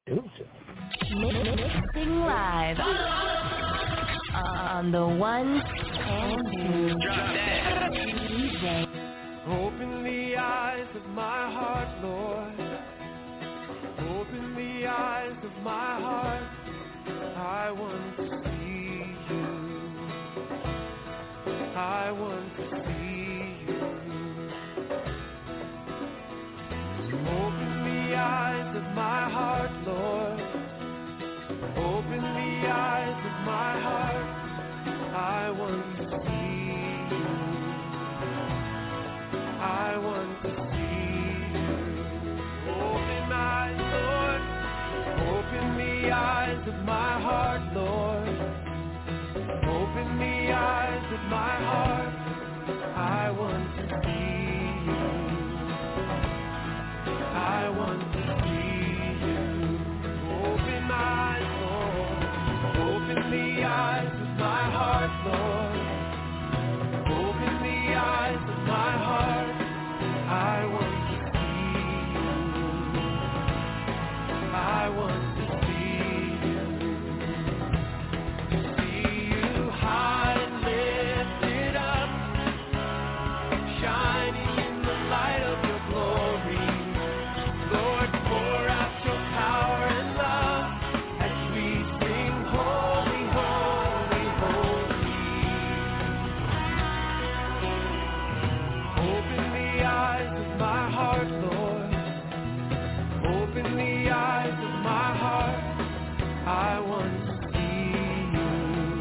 Mixing live on the ones and twos. DJ. Open the eyes of my heart, Lord. Open the eyes of my heart. I want to see you. I want to see you. Open the eyes of my heart, Lord. Open the eyes of my heart. I want to see you. I want to see you. Open my eyes, Lord. Open the eyes of my heart, Lord. Open the eyes of my heart. I want to see you. I want to see you. Open my eyes, Lord. Open the eyes of my heart, Lord. Open the eyes of my heart. I want to see you. I want to see you. See you high and lifted up, shining in the light of your glory. Lord, pour out your power and love as we sing holy, holy, holy. Open the eyes of my heart, Lord. Open the eyes of my heart. I want to see you.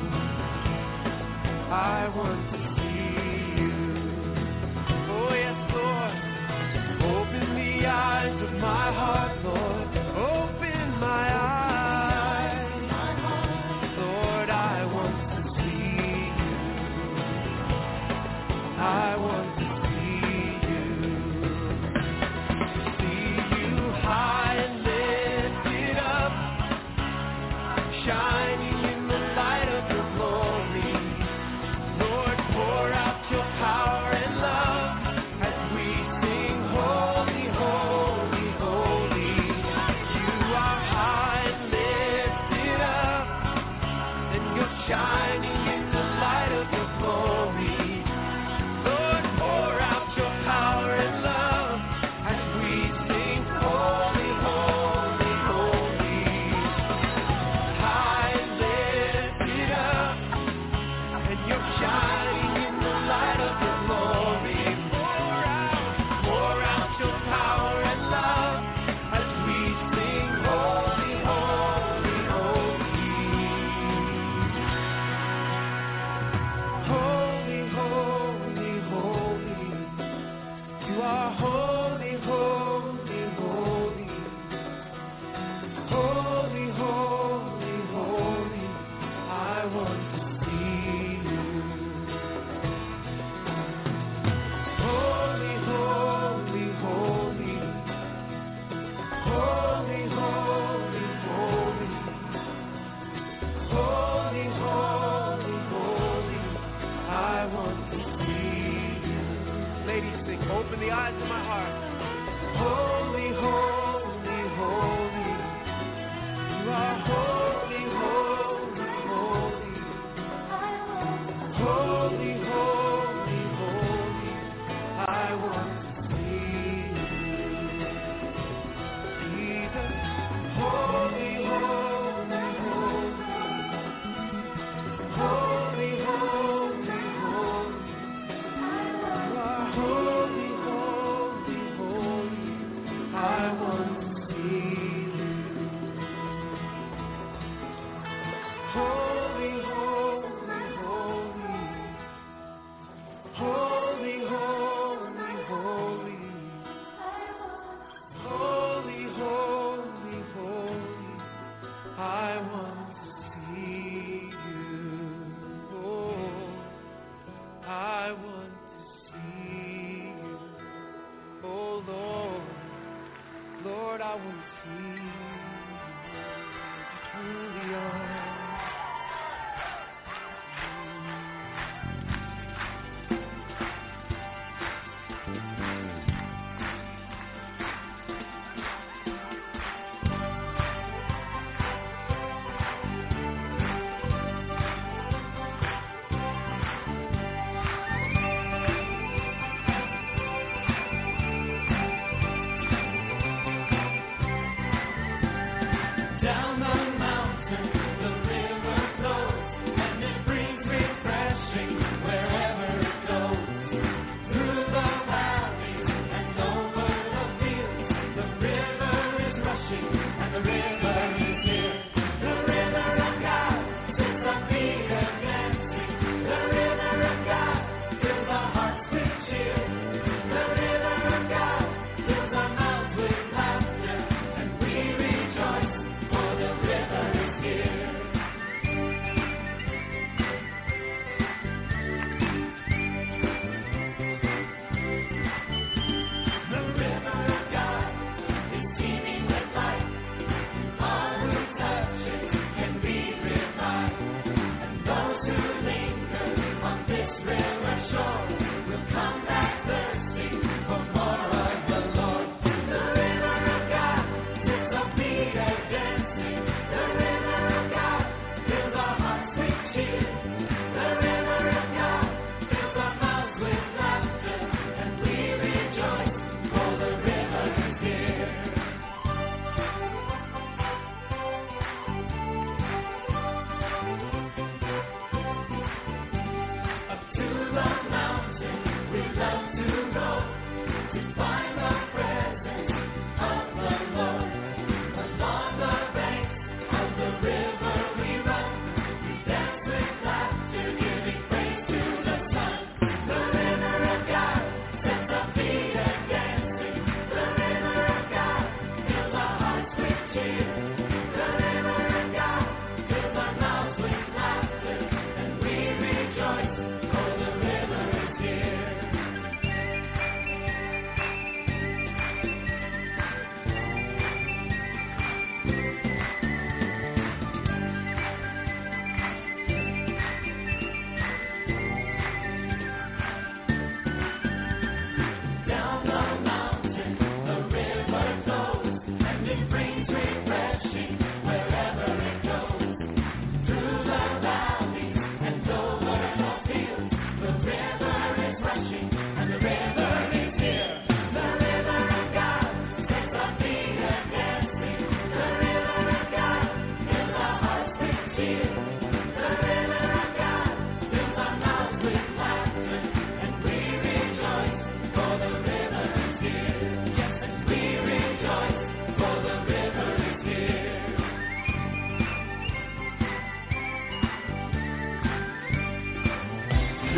I want to see you. Oh yes, Lord. Open the eyes of my heart, Lord. Open my eyes. Lord, I want to see you. I want to see you. See you high and lifted up, shining in the light of your glory. Lord, pour out your power and love as we sing holy, holy, holy. You are high and lifted up, and you're shining in the light of your glory. Lord, pour out your power and love as we sing holy, holy, holy. High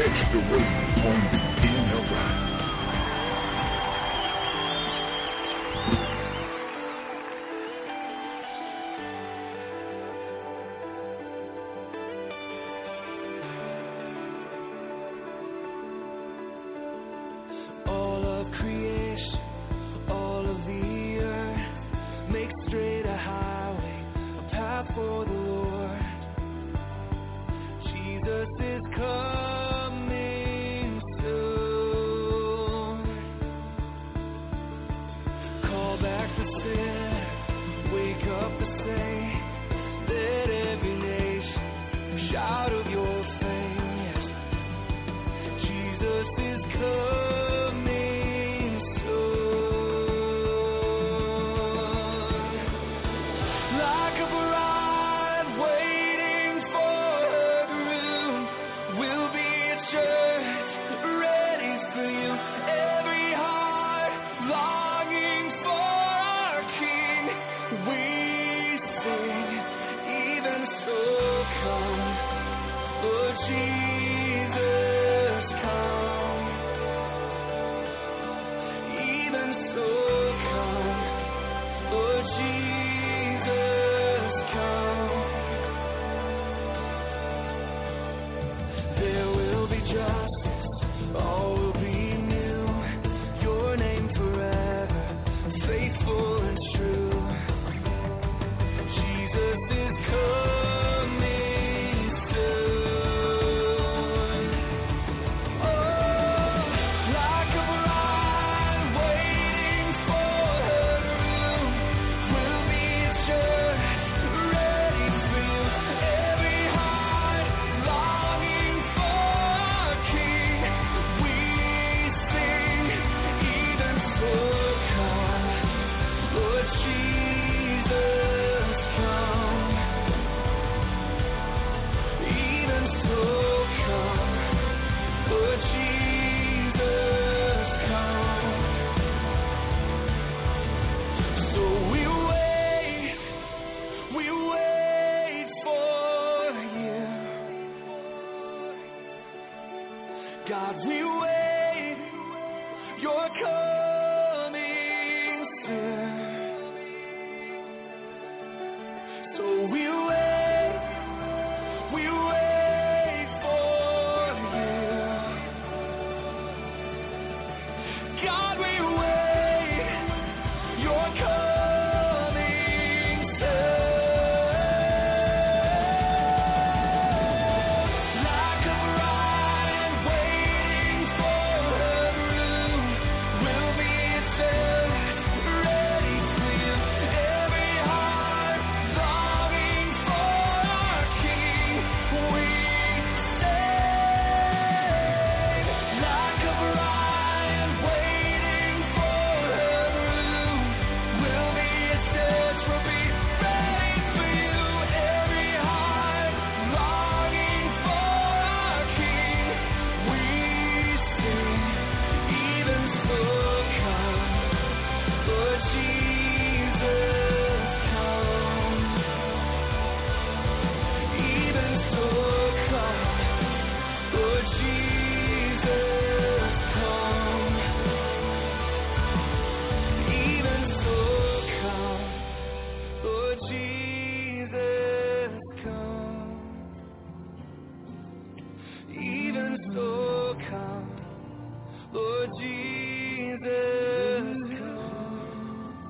That's the way on the inner. All of creation, all of the earth, make straight a highway, a path for the Lord. Jesus is coming soon. Call back the sinner, wake up the saint. Let every nation shout of your fame. Yes, Jesus is coming soon. Like a bride waiting for her groom, we'll be a church ready for you. Every heart longing for our King. We sing, even so come, Lord Jesus, come. Even so come, Lord Jesus, come. There will be justice, all will be new. Your name forever, faithful and true. Jesus is coming soon. Oh, like a bride waiting for her groom, we'll be a church ready for you. Every heart longing for our King. We sing, even so come, Lord Jesus, come. Even so come, Lord Jesus, come. So we wait for you. God, we wait, you're coming soon. So we wait for you. God, we wait, you're coming soon. Like a bride waiting for her groom, we'll be a church ready for you. Every heart longing for our King. We sing, like a bride waiting for her groom, we'll be a church, we'll be ready for you. Every heart longing for our King. We sing, even so come, Lord Jesus, come. Even so come, Lord Jesus, come. Even so come, Lord Jesus, come. Even so come, Lord Jesus, come.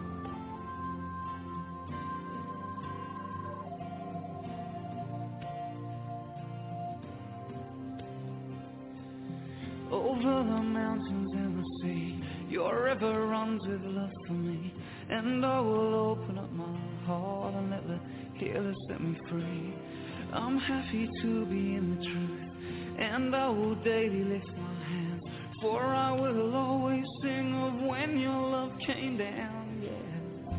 Over the mountains and the sea, your river runs with love for me. And I will open up my heart and let the healer set me free. I'm happy to be in the truth, and I will daily lift my hands, for I will always sing of when your love came down, yeah.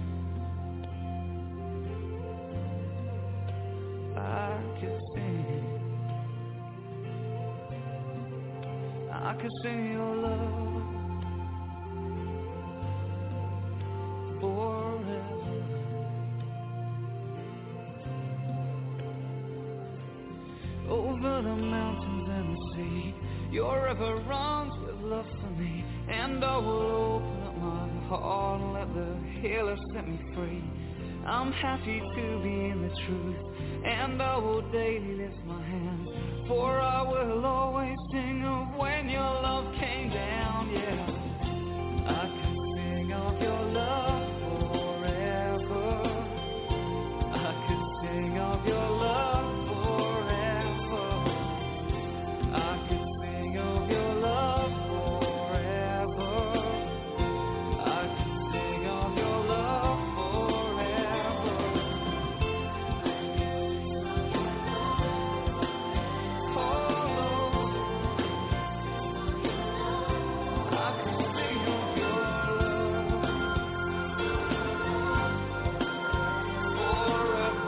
I could sing, I could sing your love forever. Over the mountains and can see your river runs with love for me, and I will open up my heart and let the healer set me free. I'm happy to be in the truth, and I will daily lift my hand, for I will always sing of when your love came down, yeah. I can sing of your love forever. I can sing of your love forever. I can sing of your love forever. I can sing of your love forever. Oh Lord, I can sing of your love forever.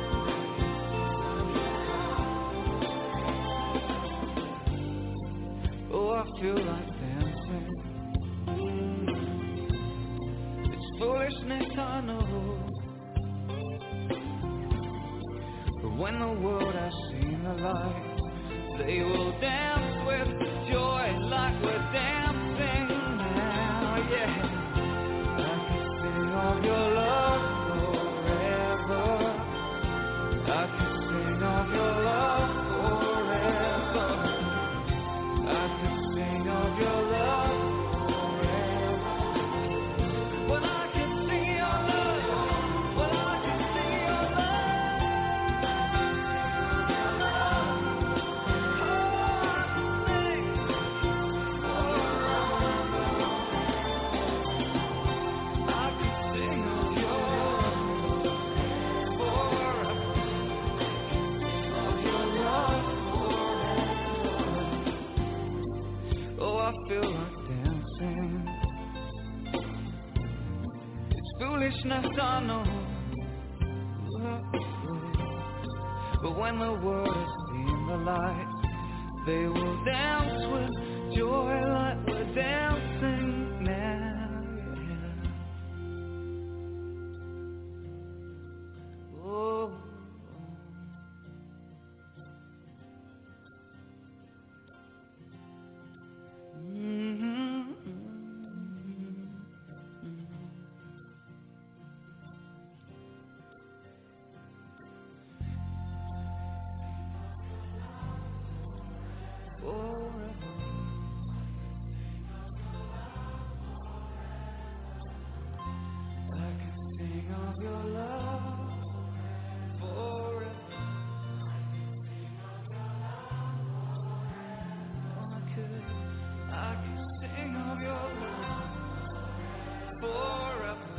Oh, I feel like dancing. It's foolishness, I know. But when the world has seen the light, they will dance with joy like we're dancing now, yeah. I can sing of your love forever. I can sing of your love forever. I can sing of your love forever. Well, I can sing your love. Well, I can sing your love. Oh, I can sing forever. I can sing of your love forever. Of your love forever. Oh, I feel like dancing. It's foolishness, I know. But when the world has seen the light, they will dance with joy like we're dancing now, yeah. Oh. I can sing of your love forever. I can sing of your love forever.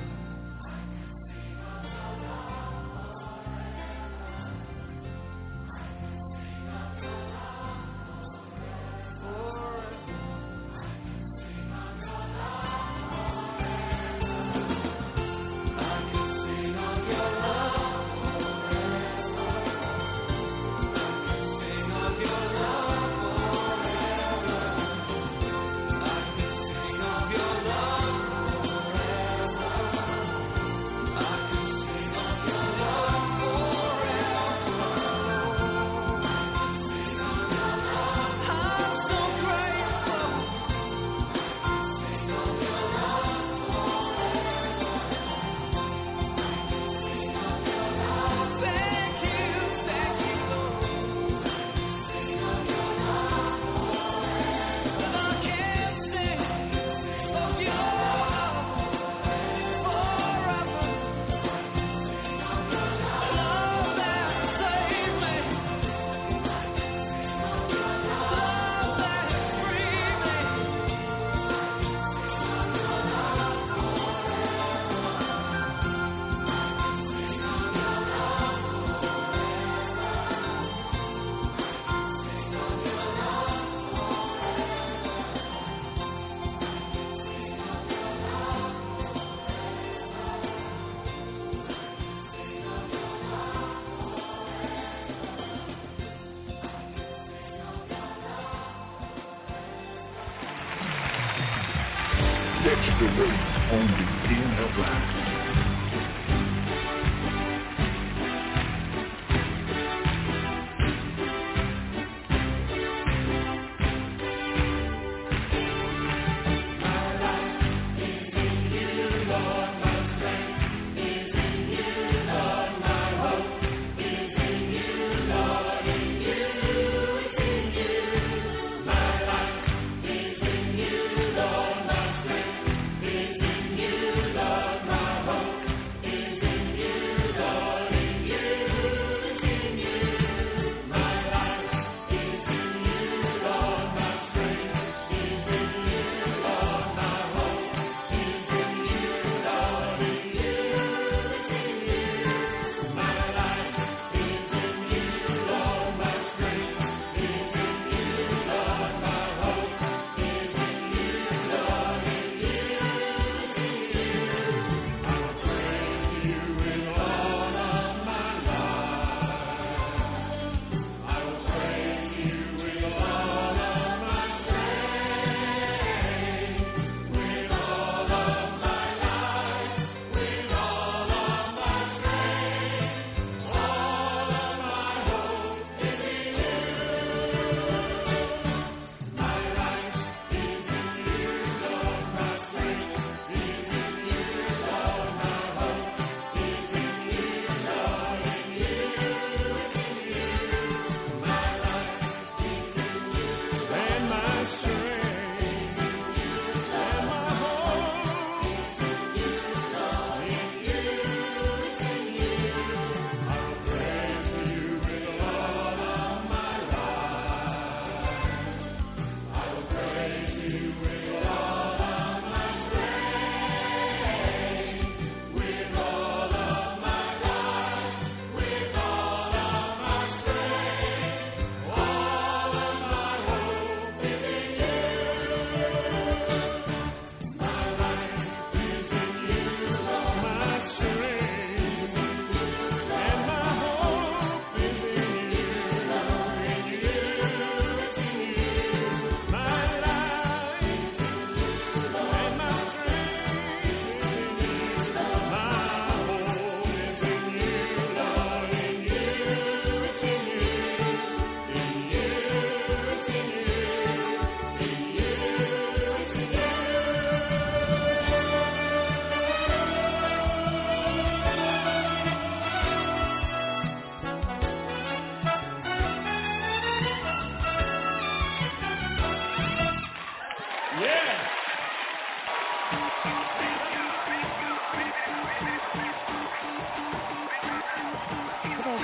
Dexter Wade, only in Atlanta.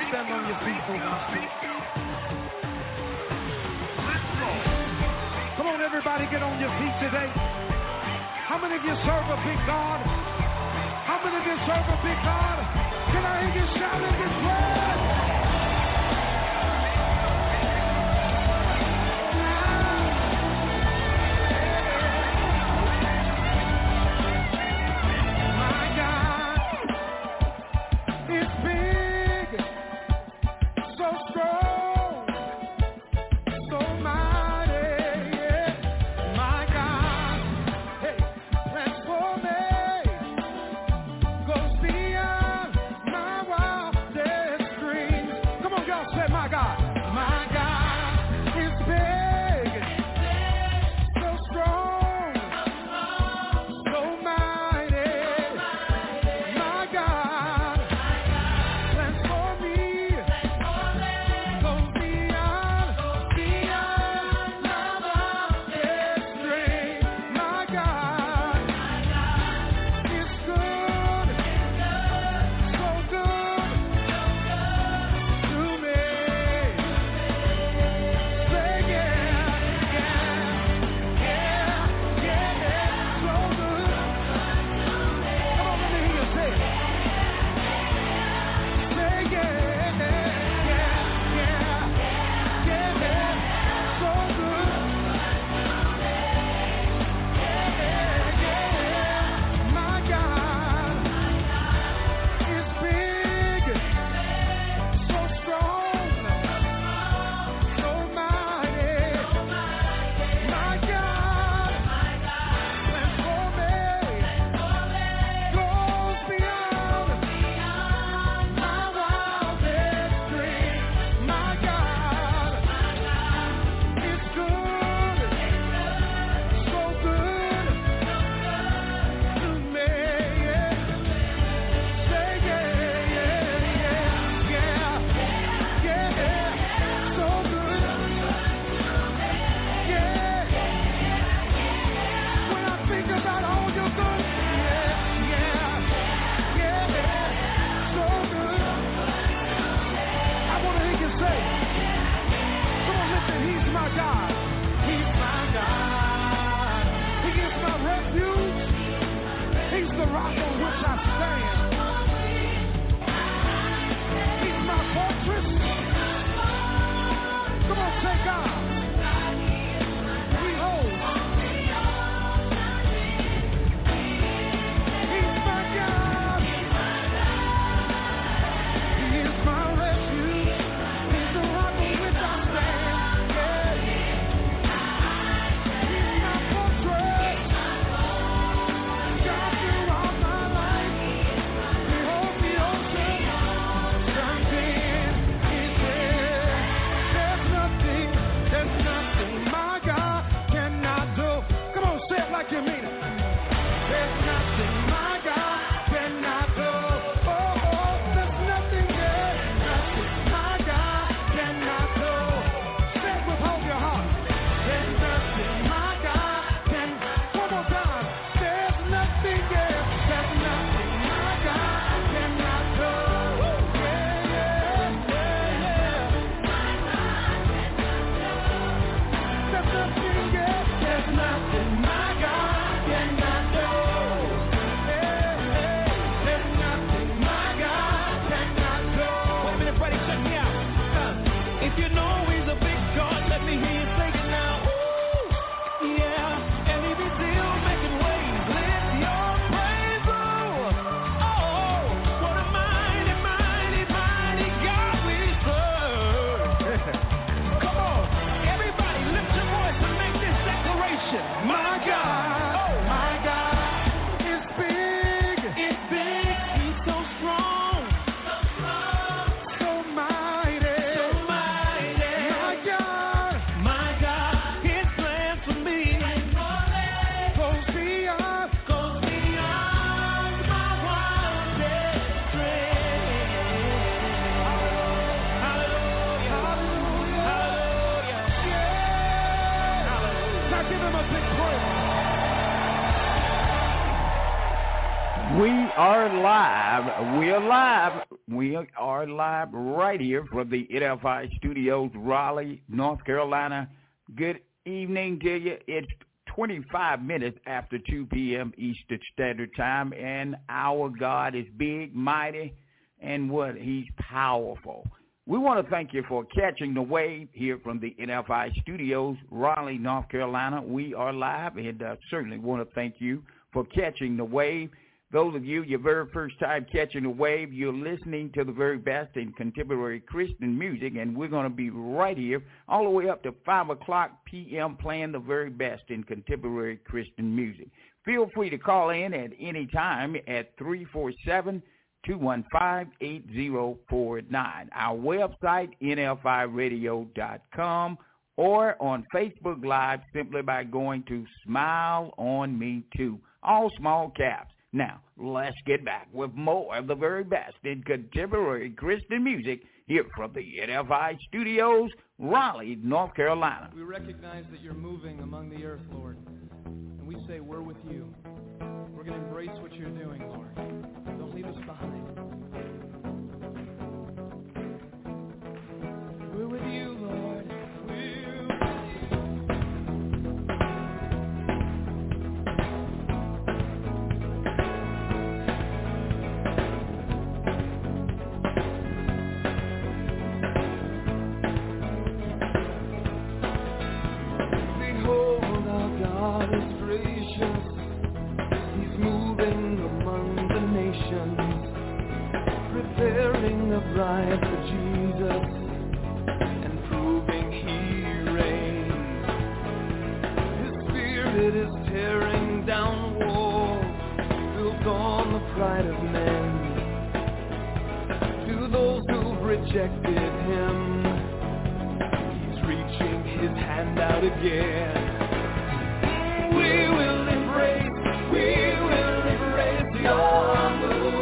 stand on your feet for one second. Come on, everybody, get on your feet today. How many of you serve a big God? How many of you serve a big God? Can I hear you shouting this word? My are live. We are live. We are live right here from the NFI Studios, Raleigh, North Carolina. Good evening to you. It's 25 minutes after 2 p.m. Eastern Standard Time, and our God is big, mighty, and what? He's powerful. We want to thank you for catching the wave here from the NFI Studios, Raleigh, North Carolina. We are live, and certainly want to thank you for catching the wave. Those of you, your very first time catching the wave, you're listening to the very best in contemporary Christian music, and we're going to be right here all the way up to 5 o'clock p.m. playing the very best in contemporary Christian music. Feel free to call in at any time at 347-215-8049. Our website, nfiradio.com, or on Facebook Live simply by going to Smile on Me Too, all small caps. Now, let's get back with more of the very best in contemporary Christian music here from the NFI Studios, Raleigh, North Carolina. We recognize that you're moving among the earth, Lord, and we say we're with you. We're going to embrace what you're doing, Lord. Don't leave us behind. We're with you, Lord. Preparing a bride for Jesus and proving He reigns. His Spirit is tearing down walls built on the pride of men. To those who've rejected Him, He's reaching His hand out again. We will embrace your move.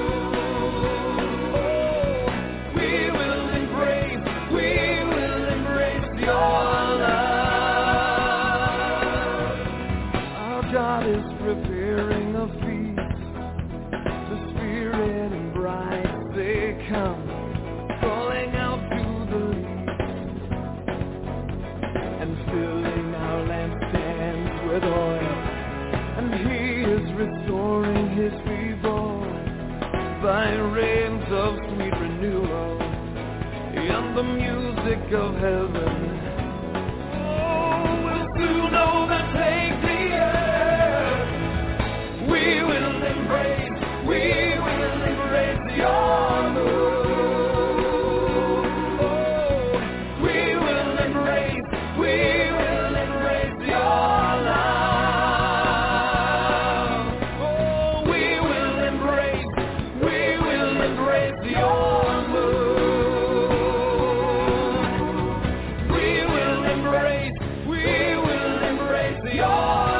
Preparing a feast, the Spirit and bride, they come, calling out to the least, and filling our lampstands with oil, and He is restoring His people by rains of sweet renewal, and the music of heaven. Oh, we'll soon overtake the earth. We will embrace your move. Oh, we will embrace your love. Oh, we will embrace your move. We will embrace your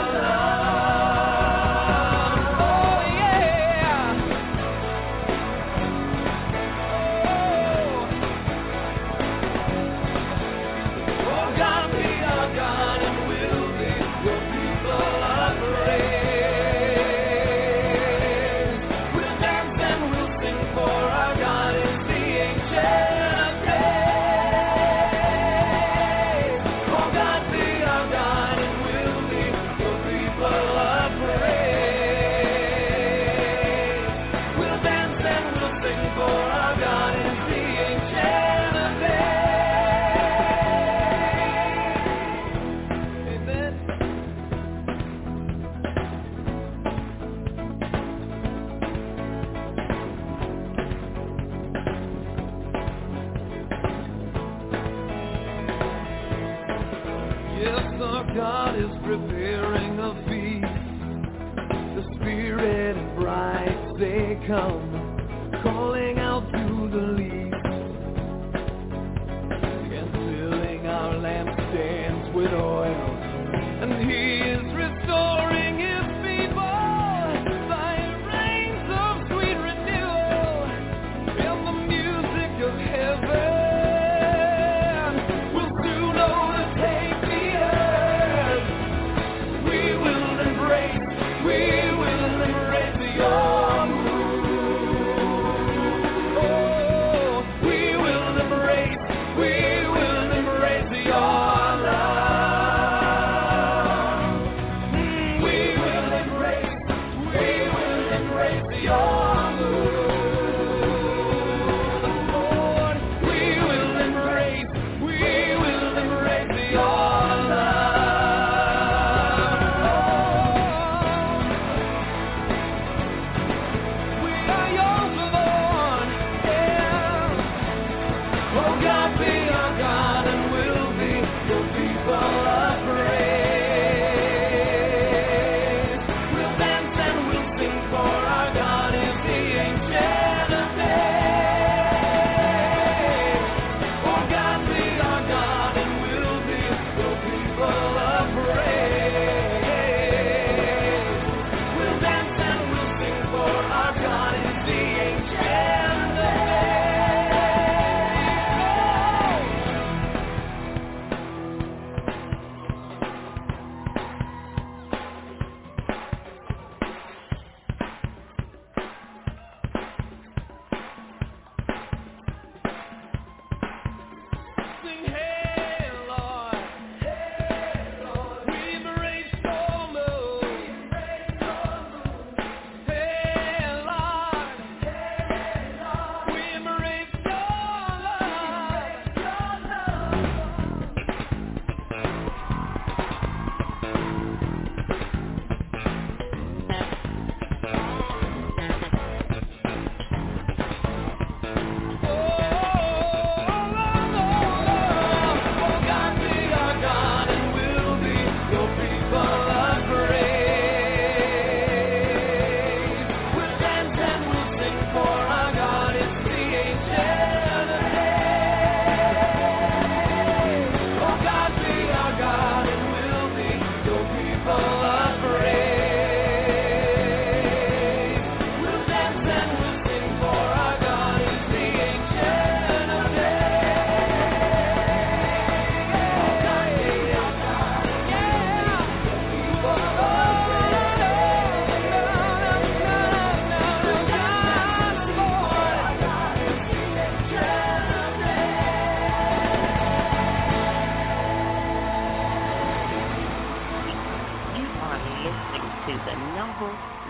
God is preparing a feast. The Spirit and bride, they come, calling out to the least, and filling our lampstands with oil. And He is restoring His people by rains of sweet renewal, and the music of heaven. We will embrace your move.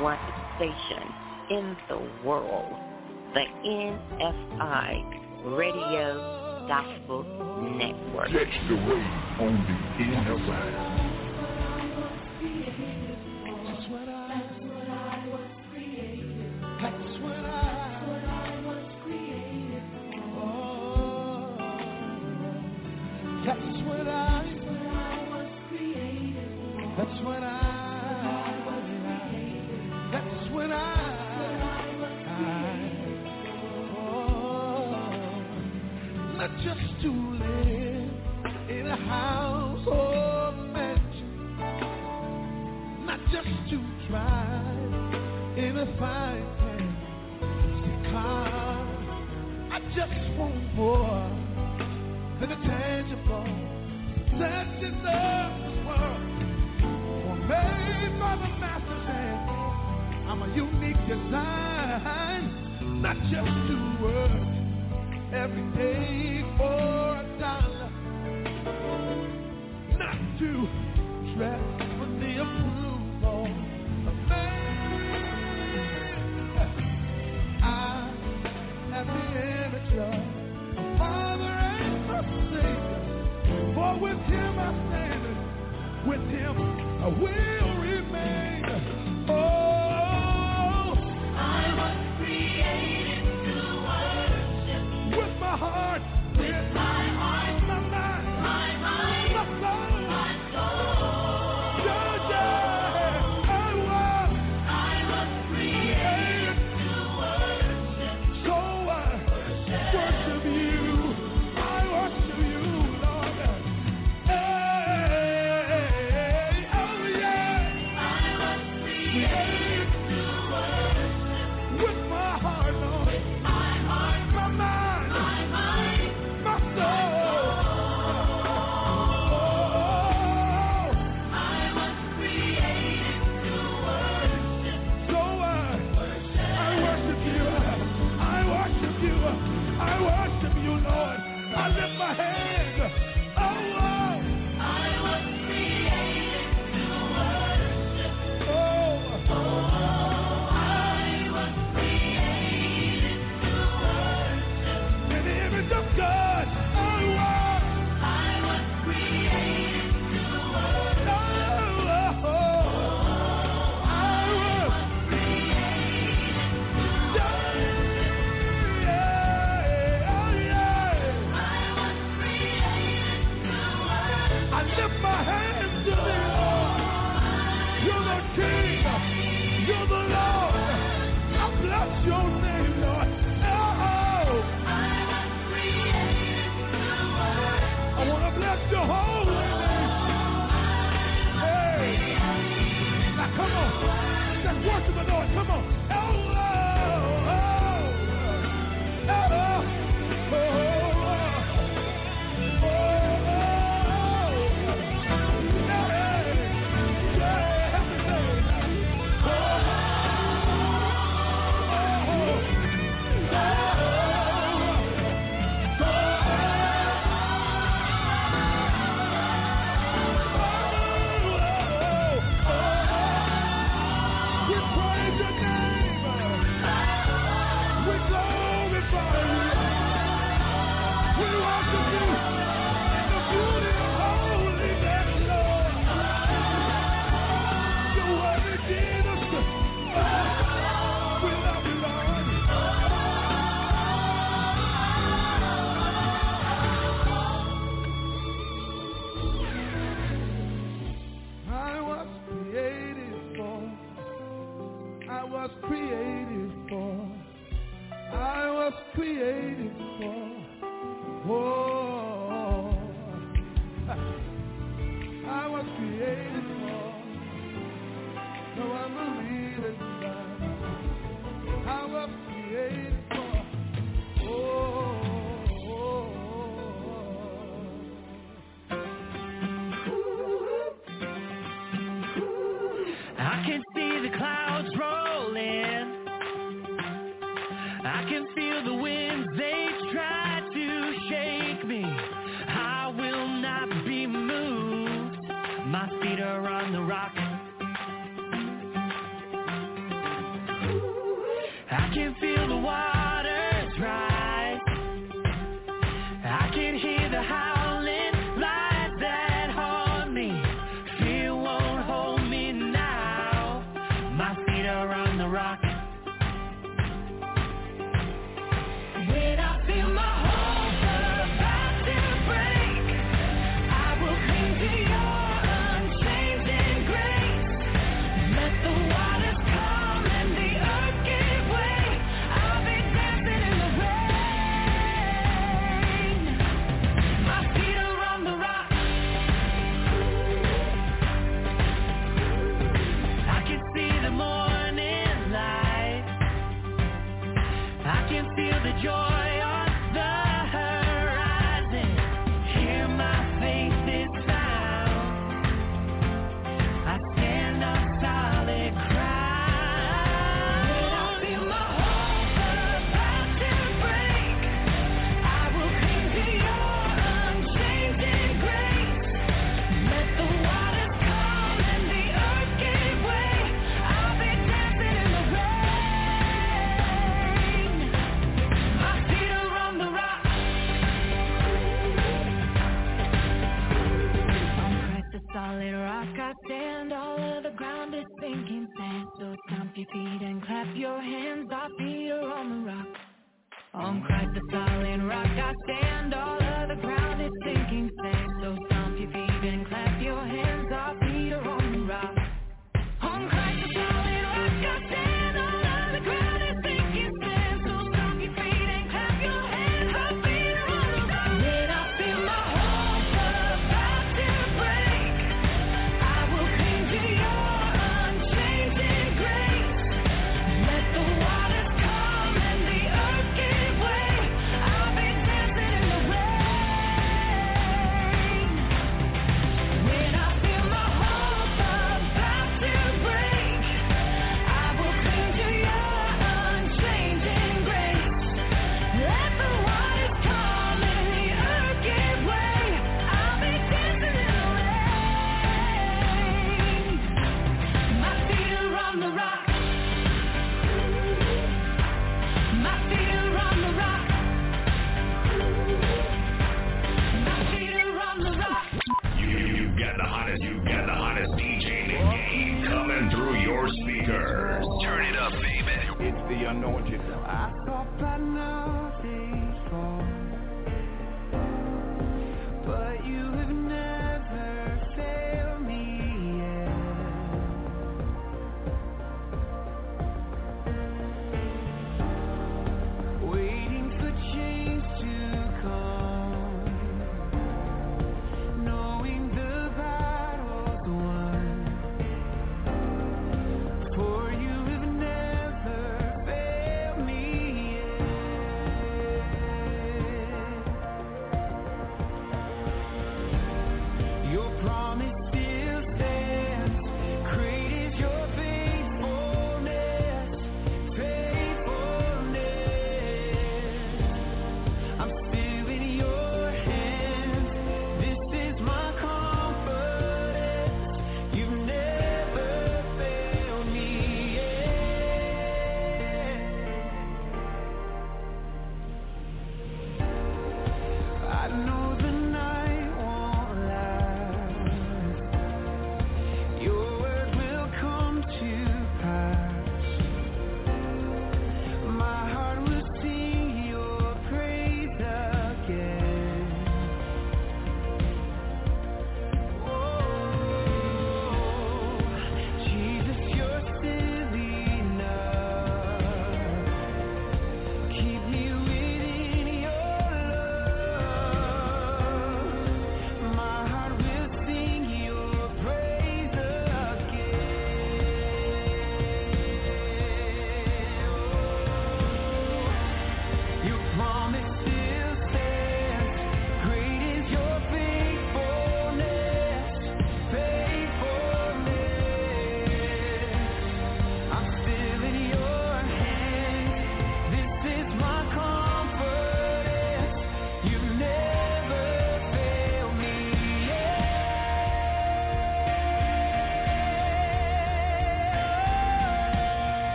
one station in the world, the NFI Radio Gospel Network. Catch the wave on the NFI. That's what I was created. That's what I was created for. That's what I was created for. That's what I was created. That's what I not just to live in a house or a mansion, not just to drive in a fine fancy car. I just want more than the tangible possessions of this world. For made by the master's hand, I'm a unique design, not just to work every day for $1, not to dress with the approval of man. I have the image of my Father and my Savior, for with Him I stand, with Him I will remain. Oh, I was created to worship with my heart, with my heart, my mind, my soul, my soul. Yeah, yeah. I was created to worship. So I worship you. I worship you, Lord. Hey, oh yeah.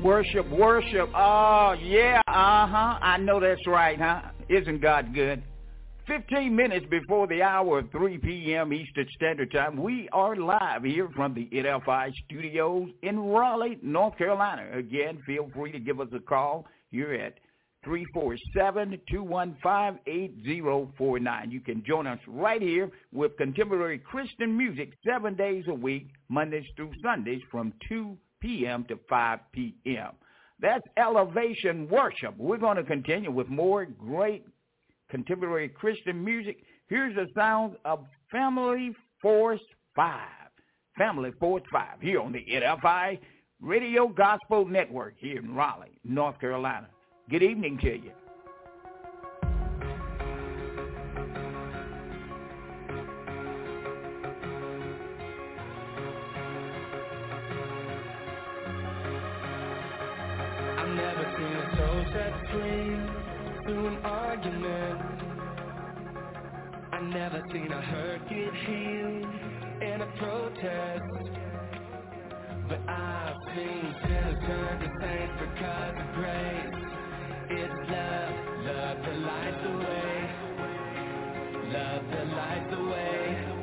Worship, worship. Oh, yeah, I know that's right, huh? Isn't God good? 15 minutes before the hour of 3 p.m. Eastern Standard Time, we are live here from the NFI studios in Raleigh, North Carolina. Again, feel free to give us a call here at 347-215-8049. You can join us right here with contemporary Christian music 7 days a week, Mondays through Sundays from 2 p.m. to 5 p.m. That's Elevation Worship. We're going to continue with more great contemporary Christian music. Here's the sound of Family Force 5. Family Force 5 here on the NFI Radio Gospel Network here in Raleigh, North Carolina. Good evening to you. I've never seen a soul set free through an argument. I've never seen a hurt get healed in a protest. But I've seen sinners turn to saints because of grace. It's love, love that lights the way. Love that lights the way.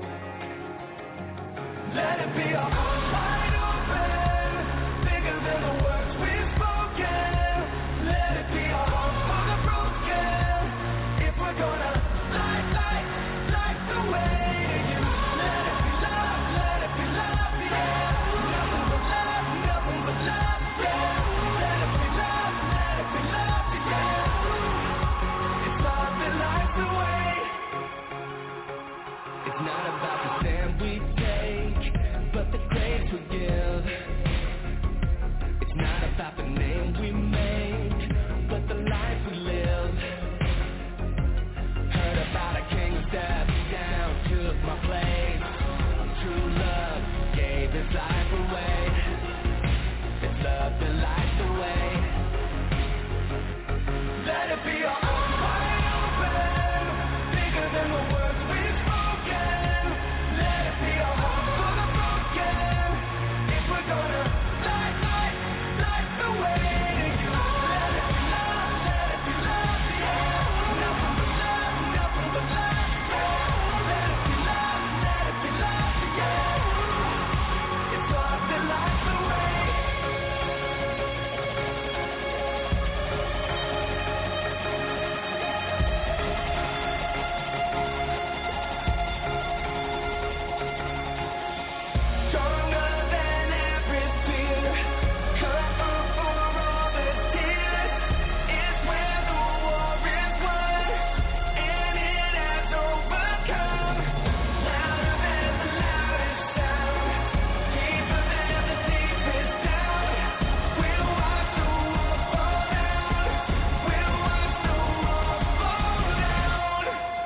Let it be a heart wide open, bigger than the words we've spoken. Let it be a heart for the broken. If we're gonna light the way to you. Let it be love, yeah. Nothing but love, yeah. Let it be love, yeah. It's love that lights the way. It's not about the stand we take, but the grace we give. It's not about the name we make, but the life we live. Heard about a king who stepped down, took my place. True love gave his life away. It's love that lights the way. Let it be our arms wide open, bigger than the words we've spoken. Let it be our heart for the broken. If we're gonna light the way to you. Let it be love, yeah. Nothing but love, yeah. Let it be love, yeah. It's love that lights the way. Stronger than every fear, cover for all the tears. It's where the war is won, and it has overcome. Louder than the loudest sound, deeper than the deepest down. We'll watch the war fall down. We'll watch the war fall down.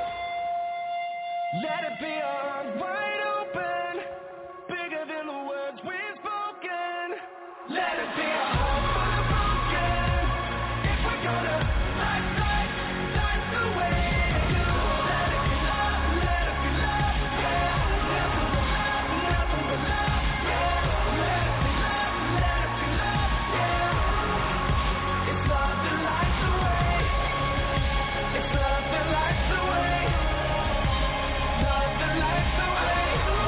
Let it be our arms wide open, bigger than the words we've spoken. Let it be a heart for the broken. If we're gonna light the way to you. Let it be love, yeah. Nothing but love, yeah. Let it be love, yeah. It's love that lights the way. It's love that lights the way. Love that lights the way.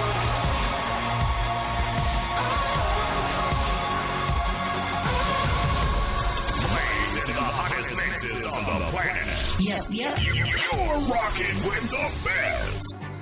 Playing in the hottest mixes on the planet. Yep. You're rocking with the best.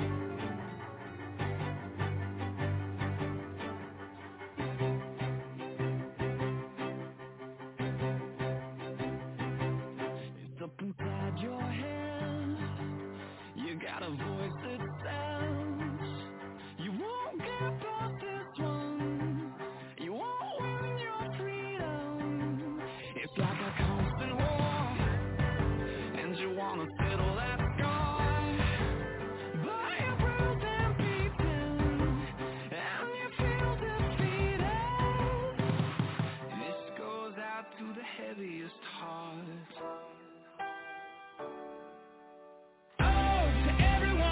It's up inside your head. You got a voice that sounds. You won't get past this one. You won't win your freedom. It's like a constant war, and you wanna settle that score. But you're bruised and beaten, and you feel defeated. This goes out to the heaviest heart. Oh, to everyone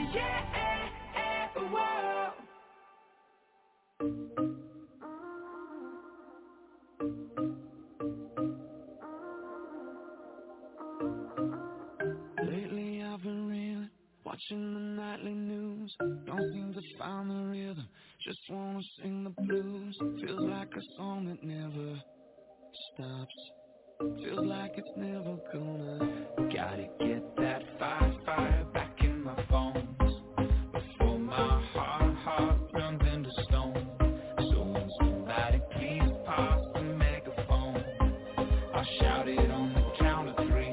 Lately I've been reeling, watching the nightly news. Don't seem to find the rhythm, just wanna sing the blues. Feels like a song that never stops. Feels like it's never gonna. Gotta get that fire back in my bones before my heart turns into stone. So when somebody please pass the megaphone, I'll shout it on the count of three.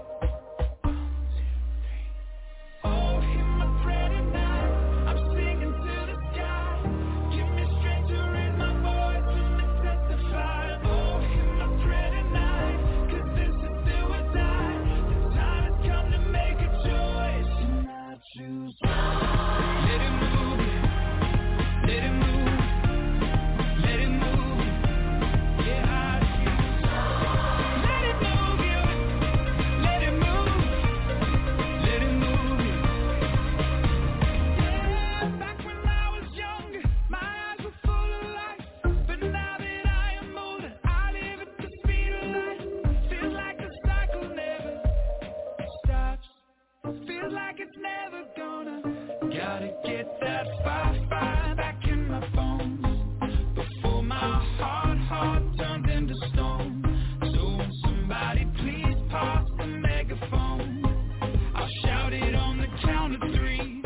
Oh, hear my prayer tonight, I'm singing to the sky. Give me strength to raise my voice and to testify. Oh, hear my prayer tonight, 'cause this is do or die. The time has come to make a choice, and I choose. Let it move, let it move, let it move. Yeah, I choose. Let it move you, let it move, let it move you. Yeah, back when I was younger, my eyes were full of life. But now that I am older, I live at the speed of light. Feels like the cycle never stops. Feels like it's never gonna. Gotta get that fire back in my bones before my heart turns into stone. So when somebody please pass the megaphone, I'll shout it on the count of three.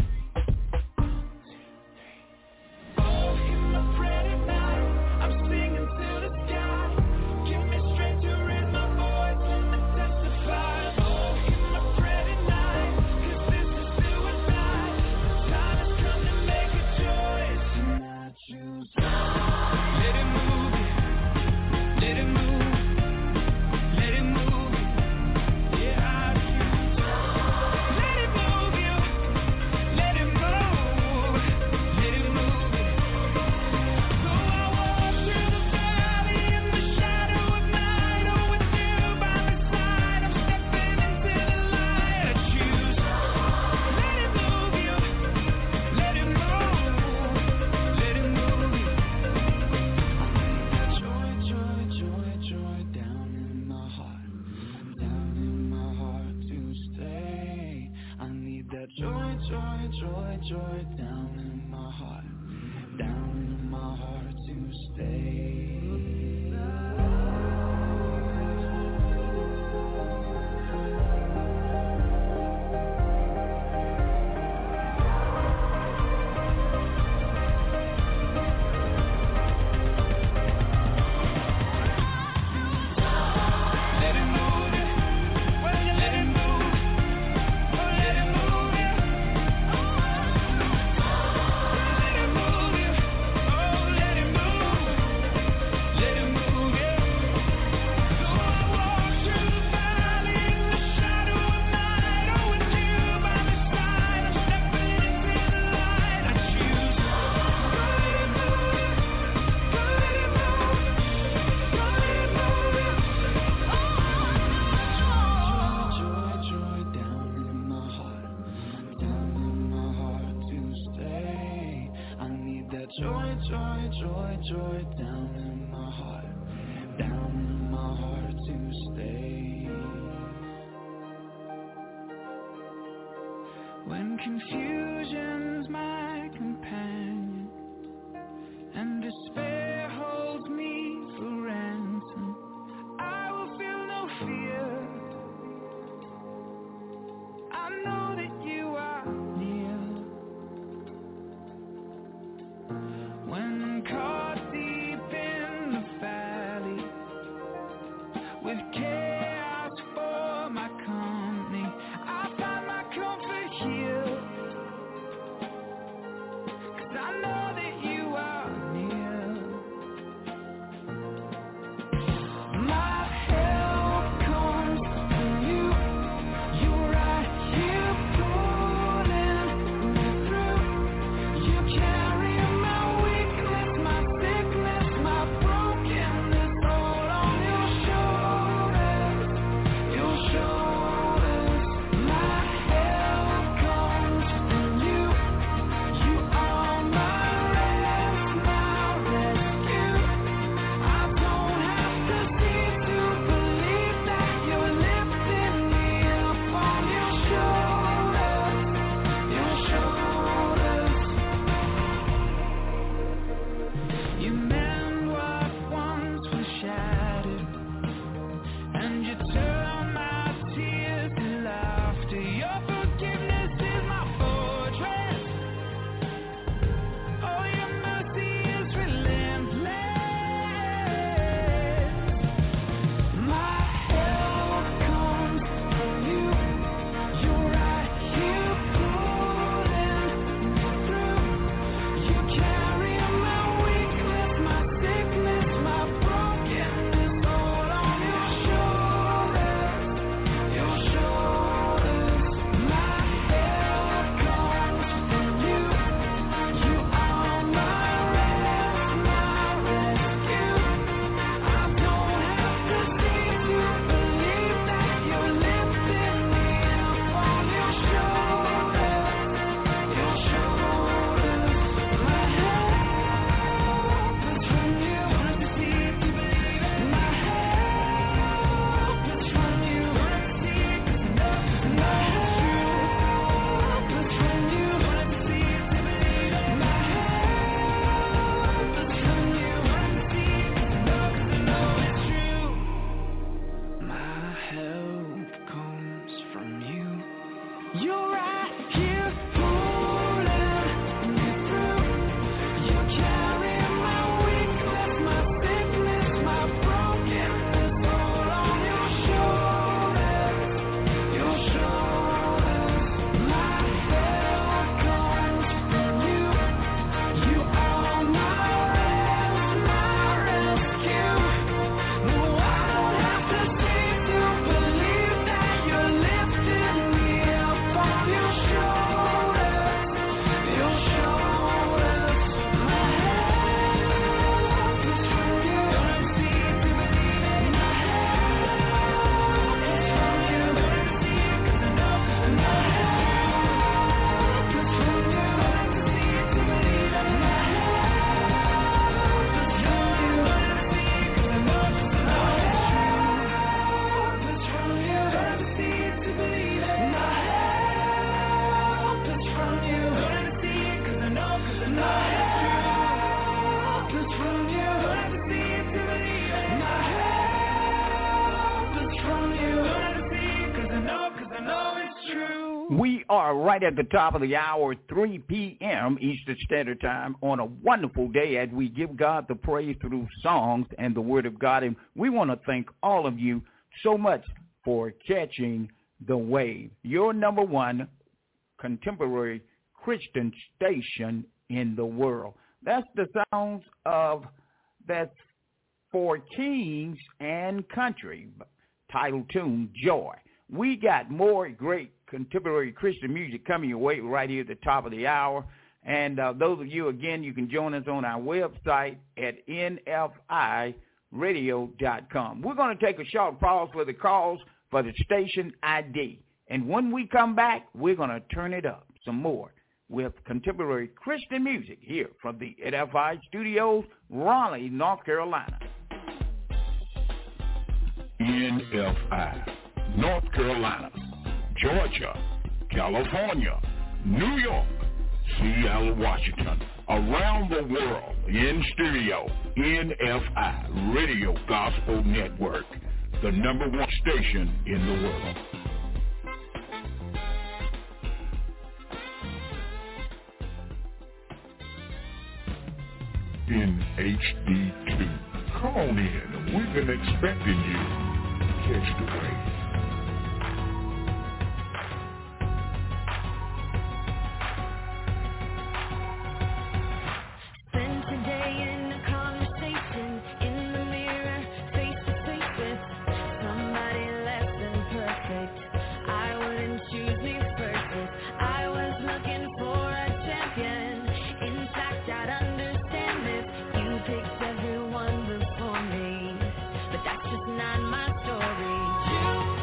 Oh, hear my prayer tonight, I'm singing to the sky. Give me strength to raise my voice and to testify. Oh, hear my prayer tonight, 'cause this is do or die. The time has come to make a choice, and I choose. Let it move, let it move, let it move. Yeah, I choose. Let it move you, let it move, let it move. So I walk through the valley in the shadow of night. Oh, with you by my side, I'm stepping into the light. I choose. Let it move you, let it move, let it move. Joy, joy, joy, joy down in my heart to stay. I need that joy, joy, joy, joy down in my heart to stay. Let it move you, well, you let it move, oh, let it move you. Let it move you, oh, let it move, let it move you. So I walk through the valley in the shadow of night. Oh, with you by my side, I'm stepping into the light. I choose. Let it move you, let it move, let it move you. Joy, joy down in my heart to stay. I need that joy, joy, joy, joy down in my heart to stay. When confusion's my companion and despair holds me for ransom, I will feel no fear. I know that you are near. When caught deep in the valley with chaos for my company, I find my comfort here. 'Cause I know that you are near. My help comes from you. You're right here pulling me through. You carry my weakness, my sickness, my brokenness all on your shoulders. help comes from you. You're right here pulling me through. You carry my weakness, my sickness, my brokenness all on your shoulders. Your shoulders. My help comes from you. You are my rescue. No, I don't have to see to believe that you're lifting me up off your shoulders. Your shoulders. My help is from you. Don't see to believe. My help is from you. Don't see 'cause I know. My help is from you. Don't see to believe. My help is from you. Don't see 'cause I know. My help is from you. Don't see to believe. My help is from you. Don't see 'cause I know. My help is from you. Don't see to believe. My help is from you. Don't see 'cause I know it's true. We are right at the top of the hour, 3 p.m. Eastern Standard Time, on a wonderful day as we give God the praise through songs and the Word of God. And we want to thank all of you so much for catching the wave. Your number one contemporary Christian station in the world. That's the sounds of that's for Kings and Country, title tune, Joy. We got more great contemporary Christian music coming your way right here at the top of the hour. And those of you, again, you can join us on our website at nfiradio.com. We're going to take a short pause for the calls for the station ID. And when we come back, we're going to turn it up some more with contemporary Christian music here from the NFI Studios, Raleigh, North Carolina. NFI, North Carolina, Georgia, California, New York, Seattle, Washington, around the world, in stereo, NFI Radio Gospel Network, the number one station in the world. In HD2. Come on in. We've been expecting you. Catch the wave. Spend today in a conversation in the mirror, face to face with somebody less than perfect. I wouldn't choose me first. I was looking for a champion. In fact, I'd understand this. You picked everyone before me, but that's just not my story. You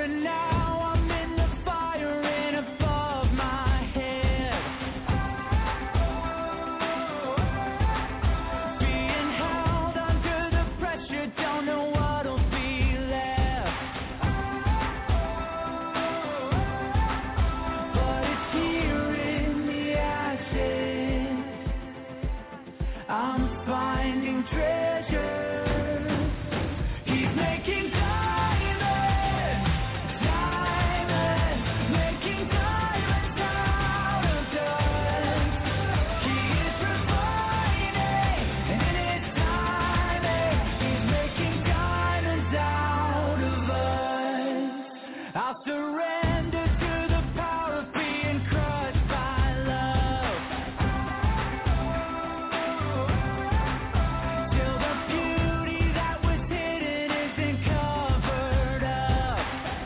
and now I'm in the fire and above my head. Being held under the pressure, don't know what'll be left. But it's here in the ashes, I'm finding treasure. He's making diamonds, diamonds, making diamonds out of dust. He is refining, and in His timing, He's making diamonds out of us. I'll surrender to the power of being crushed by love, till the beauty that was hidden isn't covered up.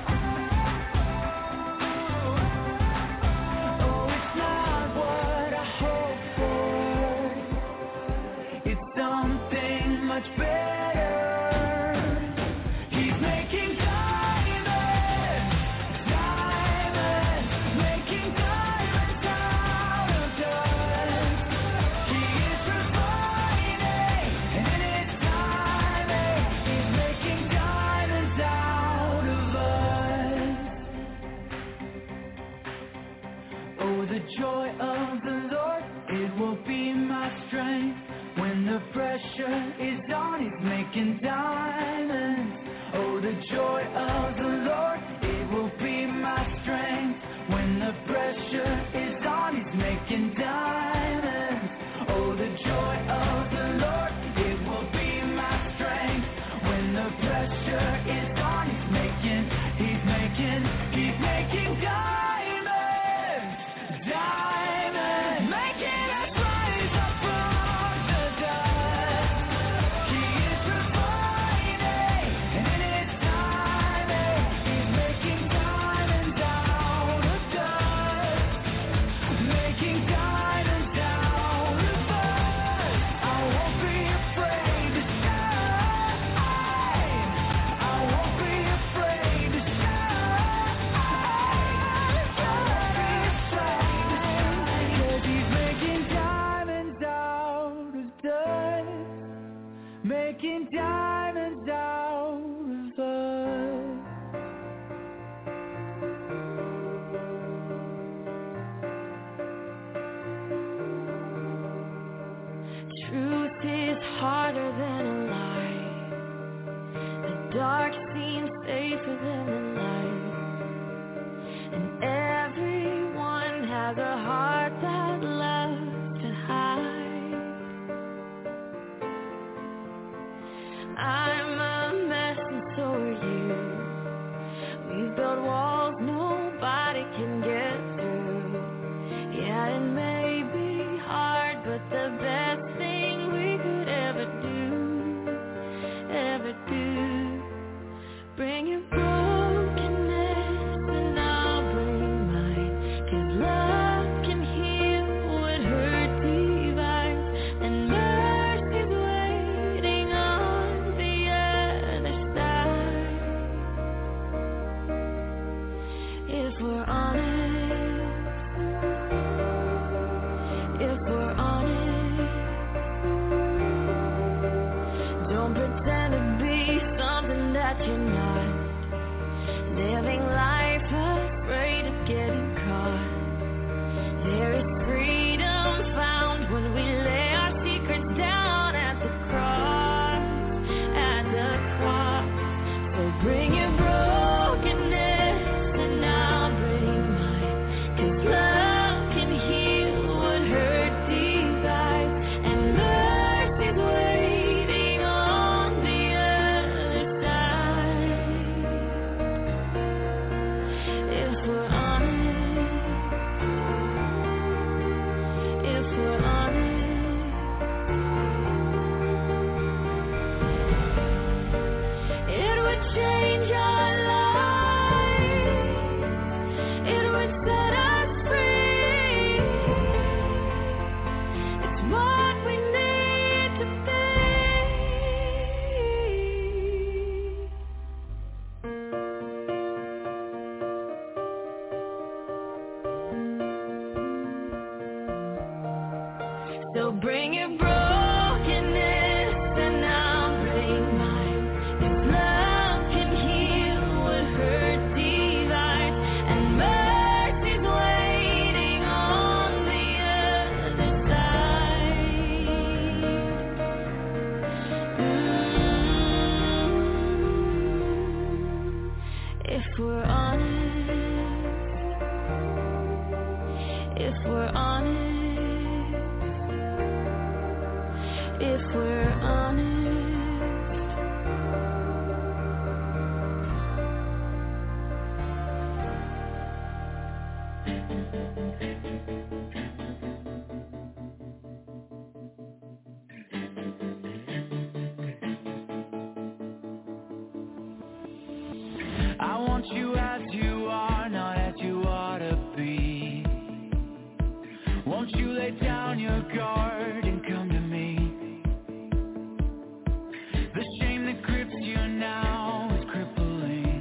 Oh, it's not what I hoped for, it's something much better. He's making diamonds, diamonds, making diamonds out of dust. He is refining, and in His timing, He's making diamonds out of us. Oh, the joy of the Lord, it will be my strength. When the pressure is on, He's making diamonds. Oh, the joy of the Lord, it will be my strength. When the pressure is on, He's making diamonds. Oh, the joy of the Lord, it will be my strength. When the pressure is on, He's making diamonds, diamonds, making us rise up from the dust. He is refining, and in His timing, He's making diamonds out of dust, making diamonds out of us. I won't be afraid to shine. I won't be afraid to shine. I won't be afraid to shine, 'cause He's making diamonds out of dust, making diamonds out of us. Truth is harder than a lie. The dark seems safer than the light. And everyone has a heart that loves to hide. I'm a mess and so are you. We've built walls nobody can get through. Yeah, it may be hard, but the best thing we could ever do. Bring your brokenness and I'll bring mine, 'cause love can heal what hurt divides, and mercy's waiting on the other side. If we're honest, don't pretend to be something that you're not. Living life afraid of getting caught. There is freedom found when we lay our secrets down at the cross, So bring your brokenness and I'll bring So bring your brokenness and I'll bring mine. His love can heal what hurt divides, and mercy's waiting on the other side. If we're honest, if we're honest, if we're honest. I want you as you are, not as you ought to be. Won't you lay down your guard and come to me? The shame that grips you now is crippling.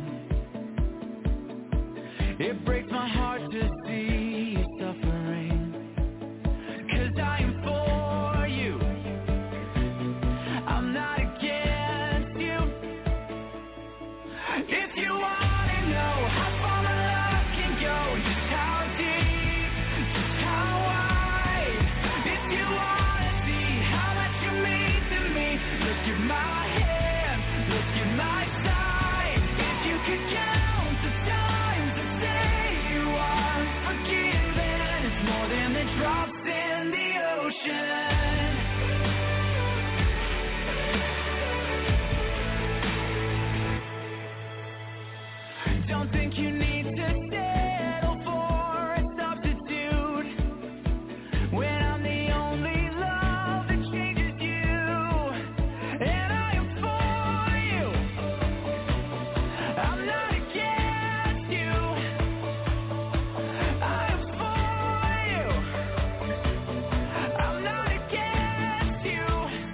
It breaks my heart to see you suffering. 'Cause I am for you, I'm not against you. If you wanna know how far my love can go, just how deep, just how wide. If you wanna see how much you mean to me, look at my hands, look at my side. If you could count the times I say you are forgiven, it's more than the drops in the ocean. Don't think you need to settle for a substitute when I'm the only love that changes you. And I am for you, I'm not against you. I am for you, I'm not against you.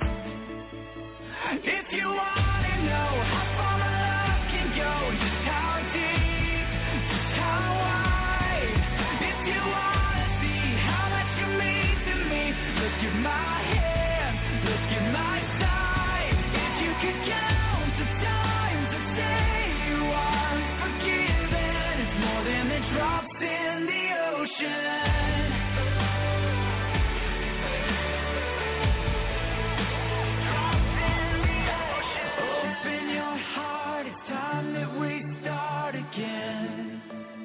If you wanna know how far my love can go, just how deep, just how wide. If you wanna see how much you mean to me, look at my hands, look at my side. If you could count the times I say you are forgiven, it's more than the drops in the ocean. Open your heart, it's time that we start again.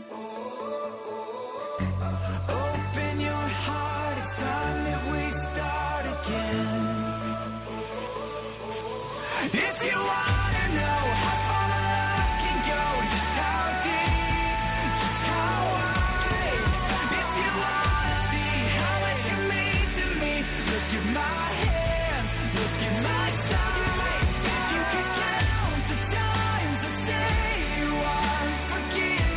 Open your heart, it's time that we start again. If you wanna know how far my love can go, just how deep, just how wide. If you wanna see how much you mean to me, look at my hands, look at my side. If you could count the times I say you are forgiven,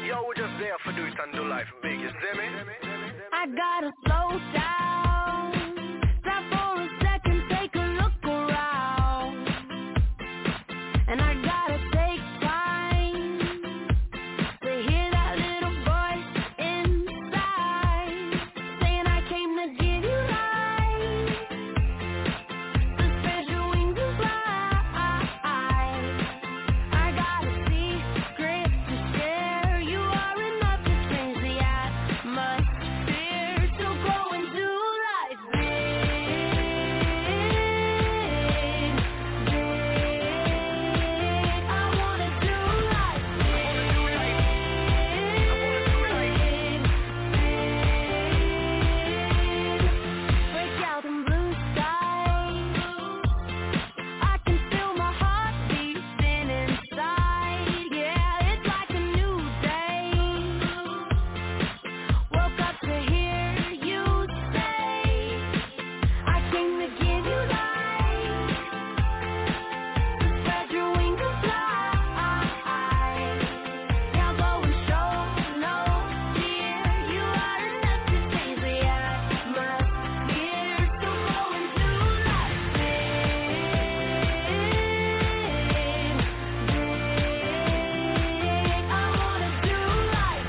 Yo, we're just there for do it and do life big, you see me? I gotta slow down. Stop for a second, take a look around. And I gotta take time to hear that little voice inside saying I came to give you life, the special wings to fly. I got a secret to share. You are enough to change the atmosphere. So go and do life big, big. I wanna do life big, big. Break out in blue skies. I can feel my heart beating inside. Yeah, it's like a new day. Woke up to hear you say, I came to give you life, spread your wings and fly. Now go and show no fear. You are enough to change the atmosphere. So go and do life big, big. I wanna do life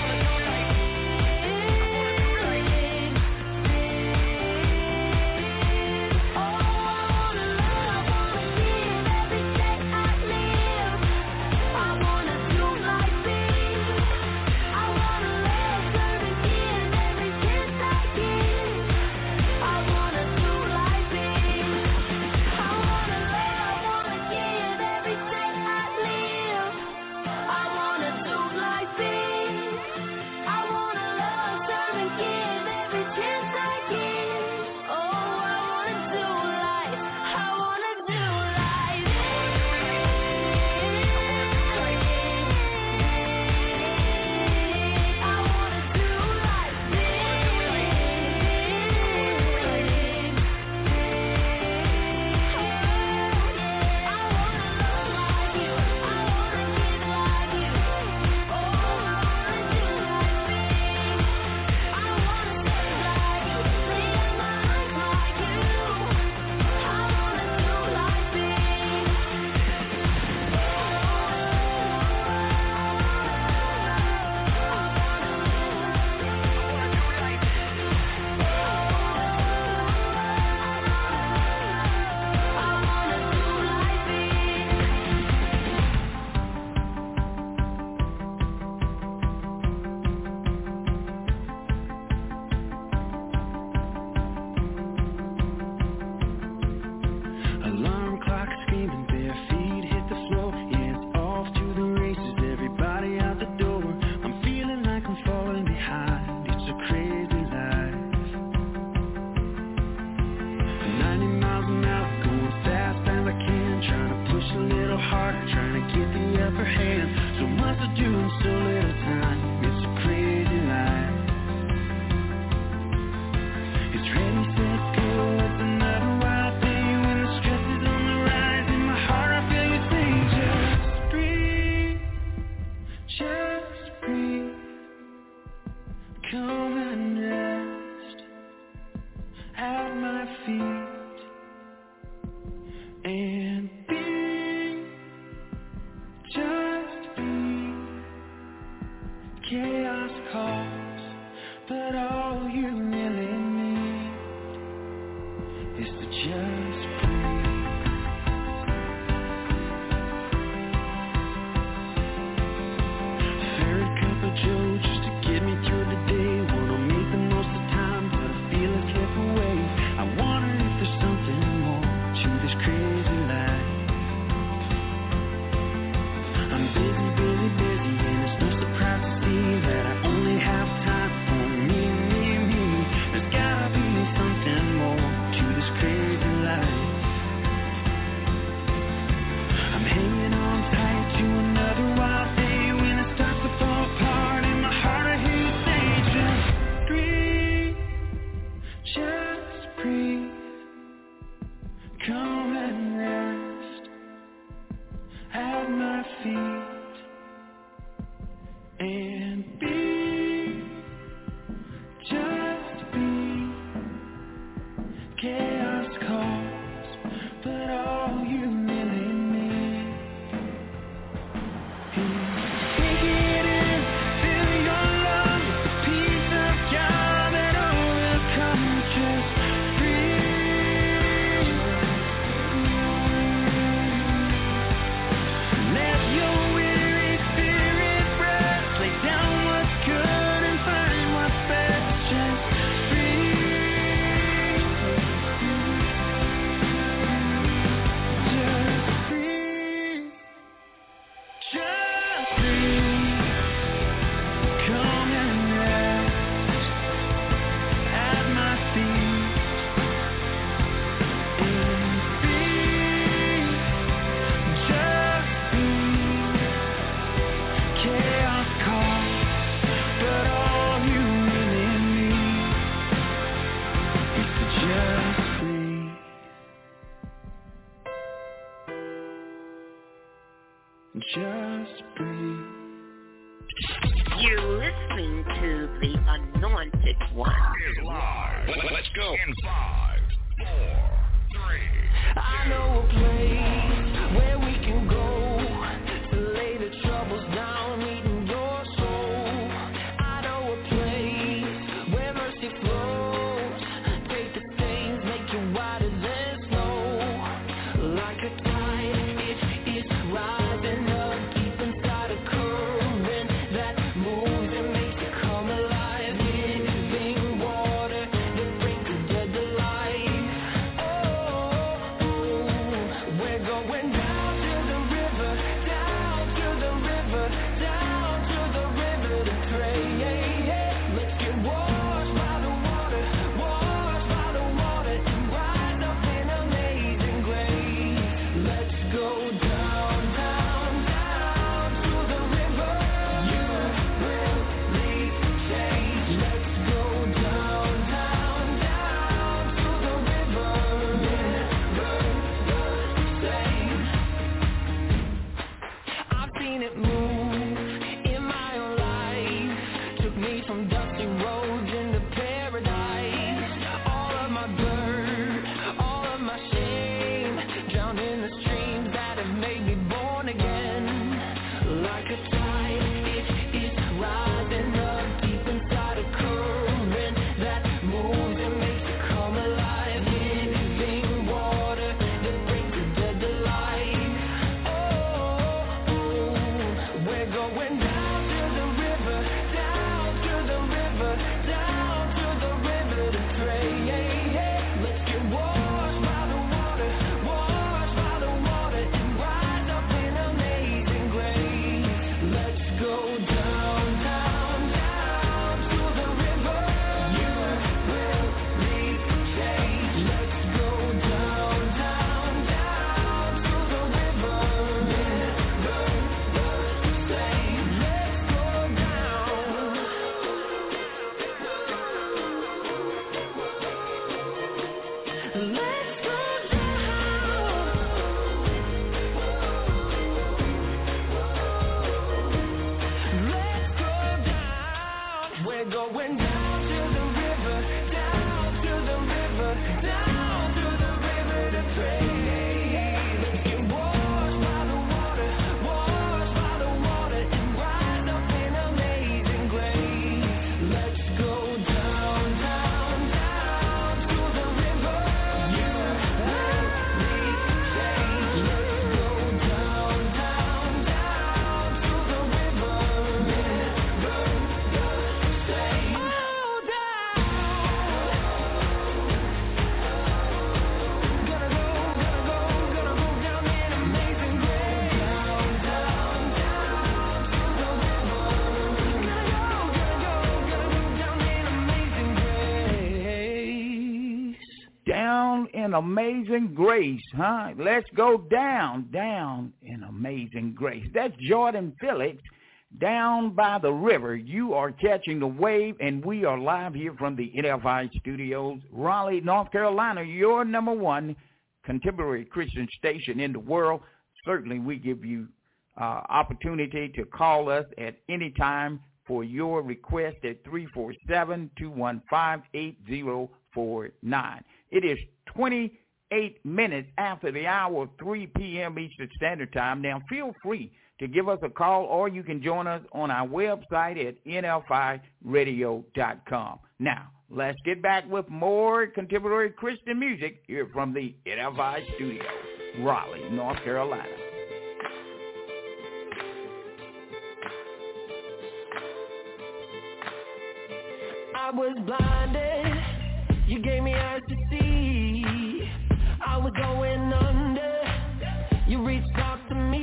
big, big. Oh, I wanna love, wanna give every day I live. I wanna do life big. I wanna love, serve and give every chance I get. I wanna do life big. I wanna love, wanna give every day I live. I wanna do life big. I wanna love, serve and give every chance I get. Oh, I wanna do life. I wanna do life big. I wanna do life Alarm clock screaming, bare feet hit the floor. Yeah, it's off to the races, everybody out the door. I'm feeling like I'm falling behind. It's a crazy life. 90 miles an hour, going fast as I can. Trying to push a little harder, trying to get the upper hand. So much to do in so little time. It's a crazy life. It's ready, set, go. It's another wild day when the stress is on the rise. In my heart, I feel you say, just breathe, just breathe. Come and rest at my feet and be, just be. Chaos calls, but all you really need is to just breathe. Third cup of Joe just to get me through the day. Wanna make the most of time, but I feel it slip away. I wonder if there's something more to this crazy life. I'm busy, busy, busy, and it's no surprise to see that I only have time for me, me, me. There's gotta be something more to this crazy life. Just breathe. You're listening to the Anointed One. Is live. Let's go. In 5, 4, 3. I know a place where we can go to lay the troubles down, meeting your soul. I know a place where mercy flows. Take the stains, make you whiter than snow. Like a tide, it is rising up deep inside a current that moves and makes you come alive. Living water that brings the dead to life. We're going down to the river, down to the river, down to the river to pray. Let's get washed by the water, and rise up in amazing grace. Let's go down, down, down to the river. You will lead the change. Let's go down, down, down to the river. I've seen it move in my own life. Took me from dusty roads into paradise. All of my dirt, all of my shame, drowned in the streams that have made me born again. Like a tide, it is rising up deep inside a current that moves and makes you come alive. Living water that brings the dead to life. We're going down to the river, down to the river, down to the river to pray. Let's get washed by the water, and rise up in amazing grace. Let's go down, down, down to the river. You will lead the change. Let's go down, down, down to the river. Never the same. Let's go down. Let's go down. We're going down to the river, down to the river, down to the river to pray. Let's get washed by the water, and rise up in amazing grace. Let's go down, down, down to the river. You will lead the change. Let's go down, down, down to the river. Never the same. Oh, down. Gonna go down in amazing grace. Down, down, down to the river. Gonna go down in amazing grace. Down in amazing grace, huh? Let's go down, down in amazing grace. That's Jordan Phillips, Down by the River. You are catching the wave, and we are live here from the NFI studios, Raleigh, North Carolina, your number one contemporary Christian station in the world. Certainly, we give you opportunity to call us at any time for your request at 347-215-8049. It is 28 minutes after the hour of 3 p.m. Eastern Standard Time. Now, feel free to give us a call, or you can join us on our website at nfiradio.com. Now, let's get back with more contemporary Christian music here from the NFI studio, Raleigh, North Carolina. I was blinded, you gave me eyes to see. I was going under, you reached out to me.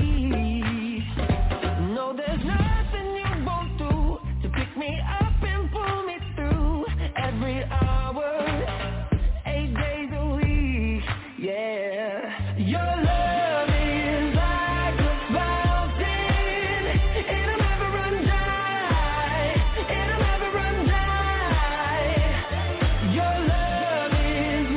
No, there's nothing you won't do to pick me up and pull me through. Every hour, 8 days a week, yeah. Your love is like a fountain, it'll never run dry, it'll never run dry. Your love is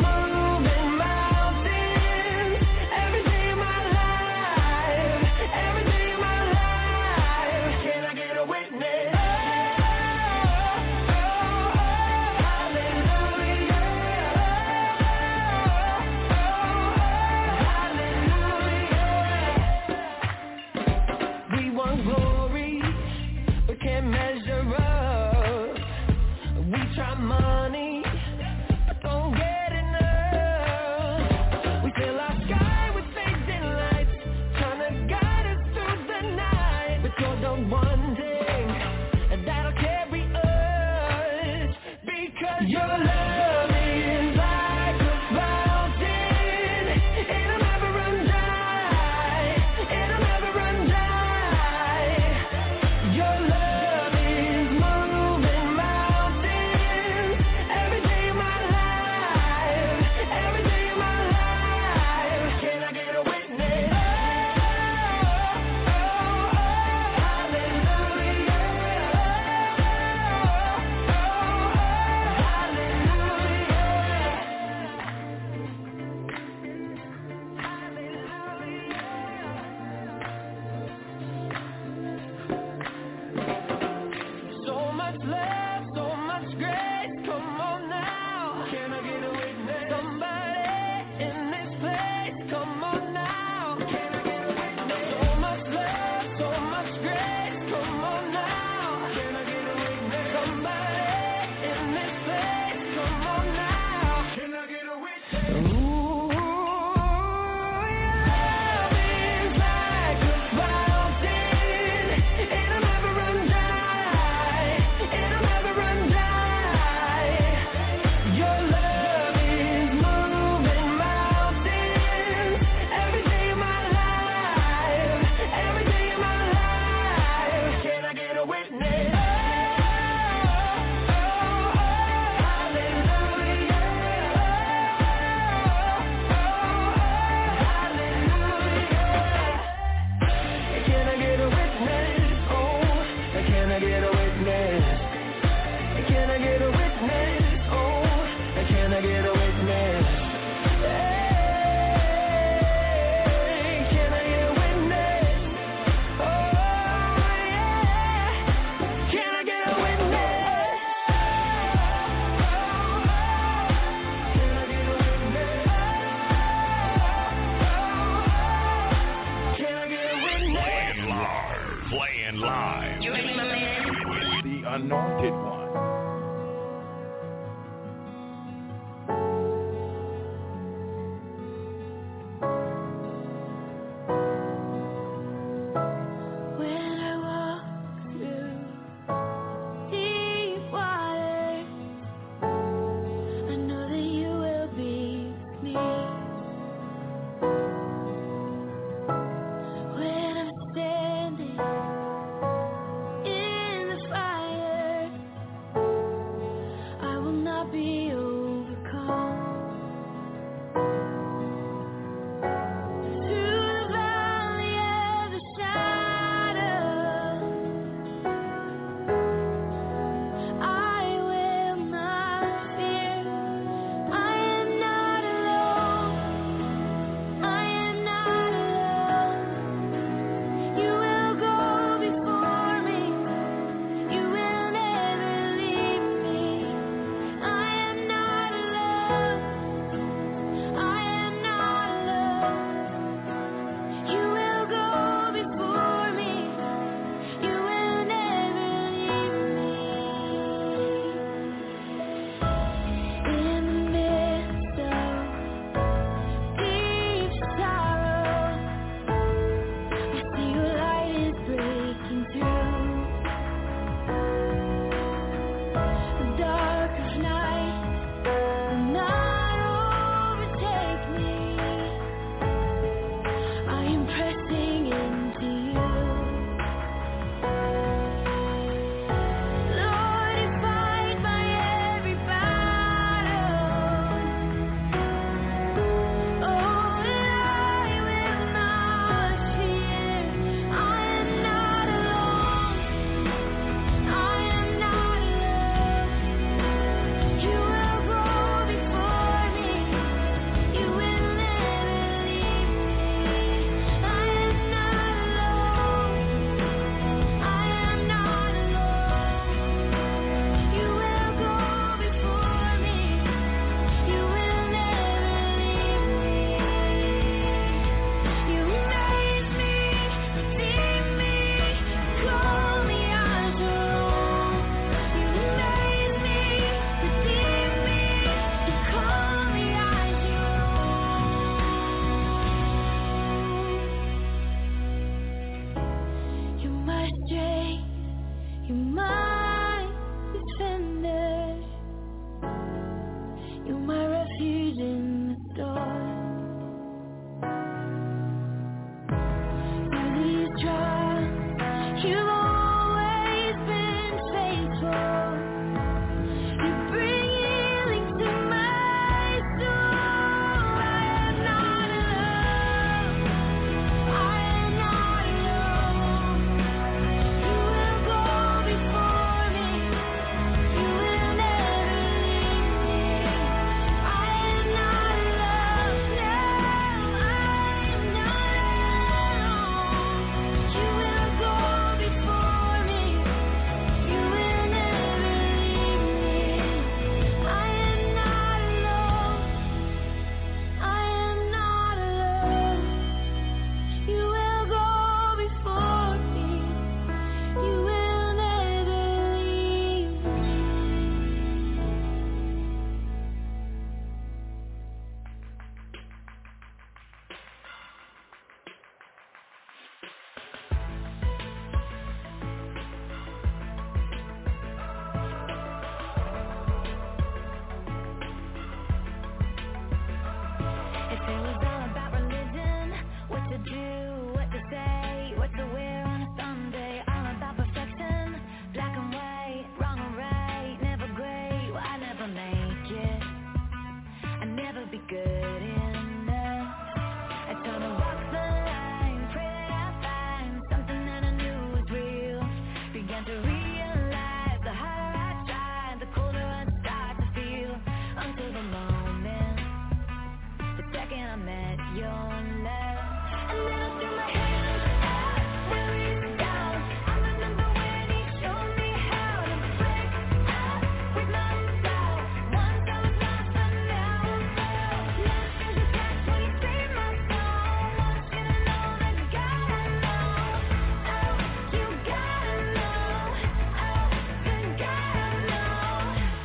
never be good enough. I try to walk the line, pray that I find something that I knew was real. Began to realize the harder I tried, the colder I start to feel. Until the moment, the second I met your love. And then I threw my hands up, where he's down. I remember when he showed me how to break up with myself. Once I was lost, but now I'm found. Lost in the past when he saved my soul. Want you to know that God I know. Oh, you gotta know. Oh, the God I know.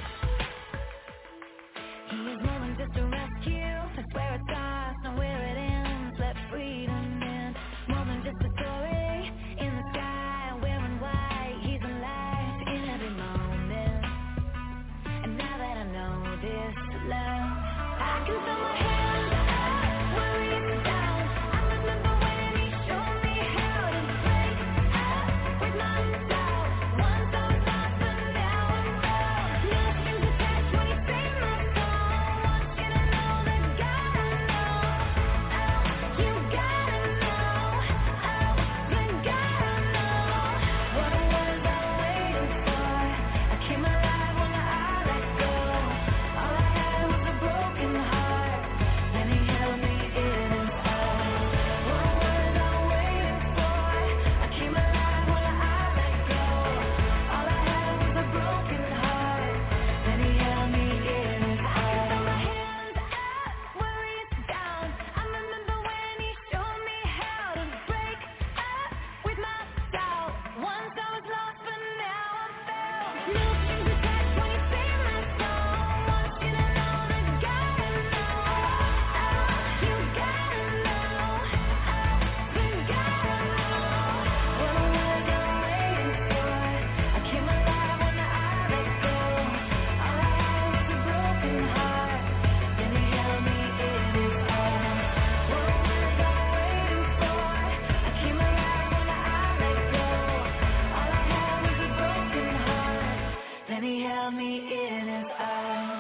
He is more than just a rescue. That's where it starts, not where it ends. Let freedom in. More than just a story in the sky, wearing white. He's alive in every moment. And now that I know this love, I can throw my hands up, where he's down. I remember when he showed me how to break up with myself. Once I was lost, but now I'm found. Lost in the past when he saved my soul. Want you to know that God I know. Oh, you gotta know. Oh, the God I know. What was I waiting for? I came alive when I let go. All I had was a broken heart. Then he held me in his arms. What was I waiting for? I came alive when I let go. All I had was a broken heart. Then he held me in his arms. I can throw my hands up, where he's down. I remember when he showed me how to break up with myself. Once I was lost, but now I'm found. Lost in the past when he saved my soul. Want you to know that God I know. Oh, you gotta know. Oh, the God I know. What was I waiting for? I came alive when I let go. All I had was a broken heart. Then he held me in his arms. What was I waiting for? I came alive when I let go. All I had was a broken heart. Then he held me in his arms.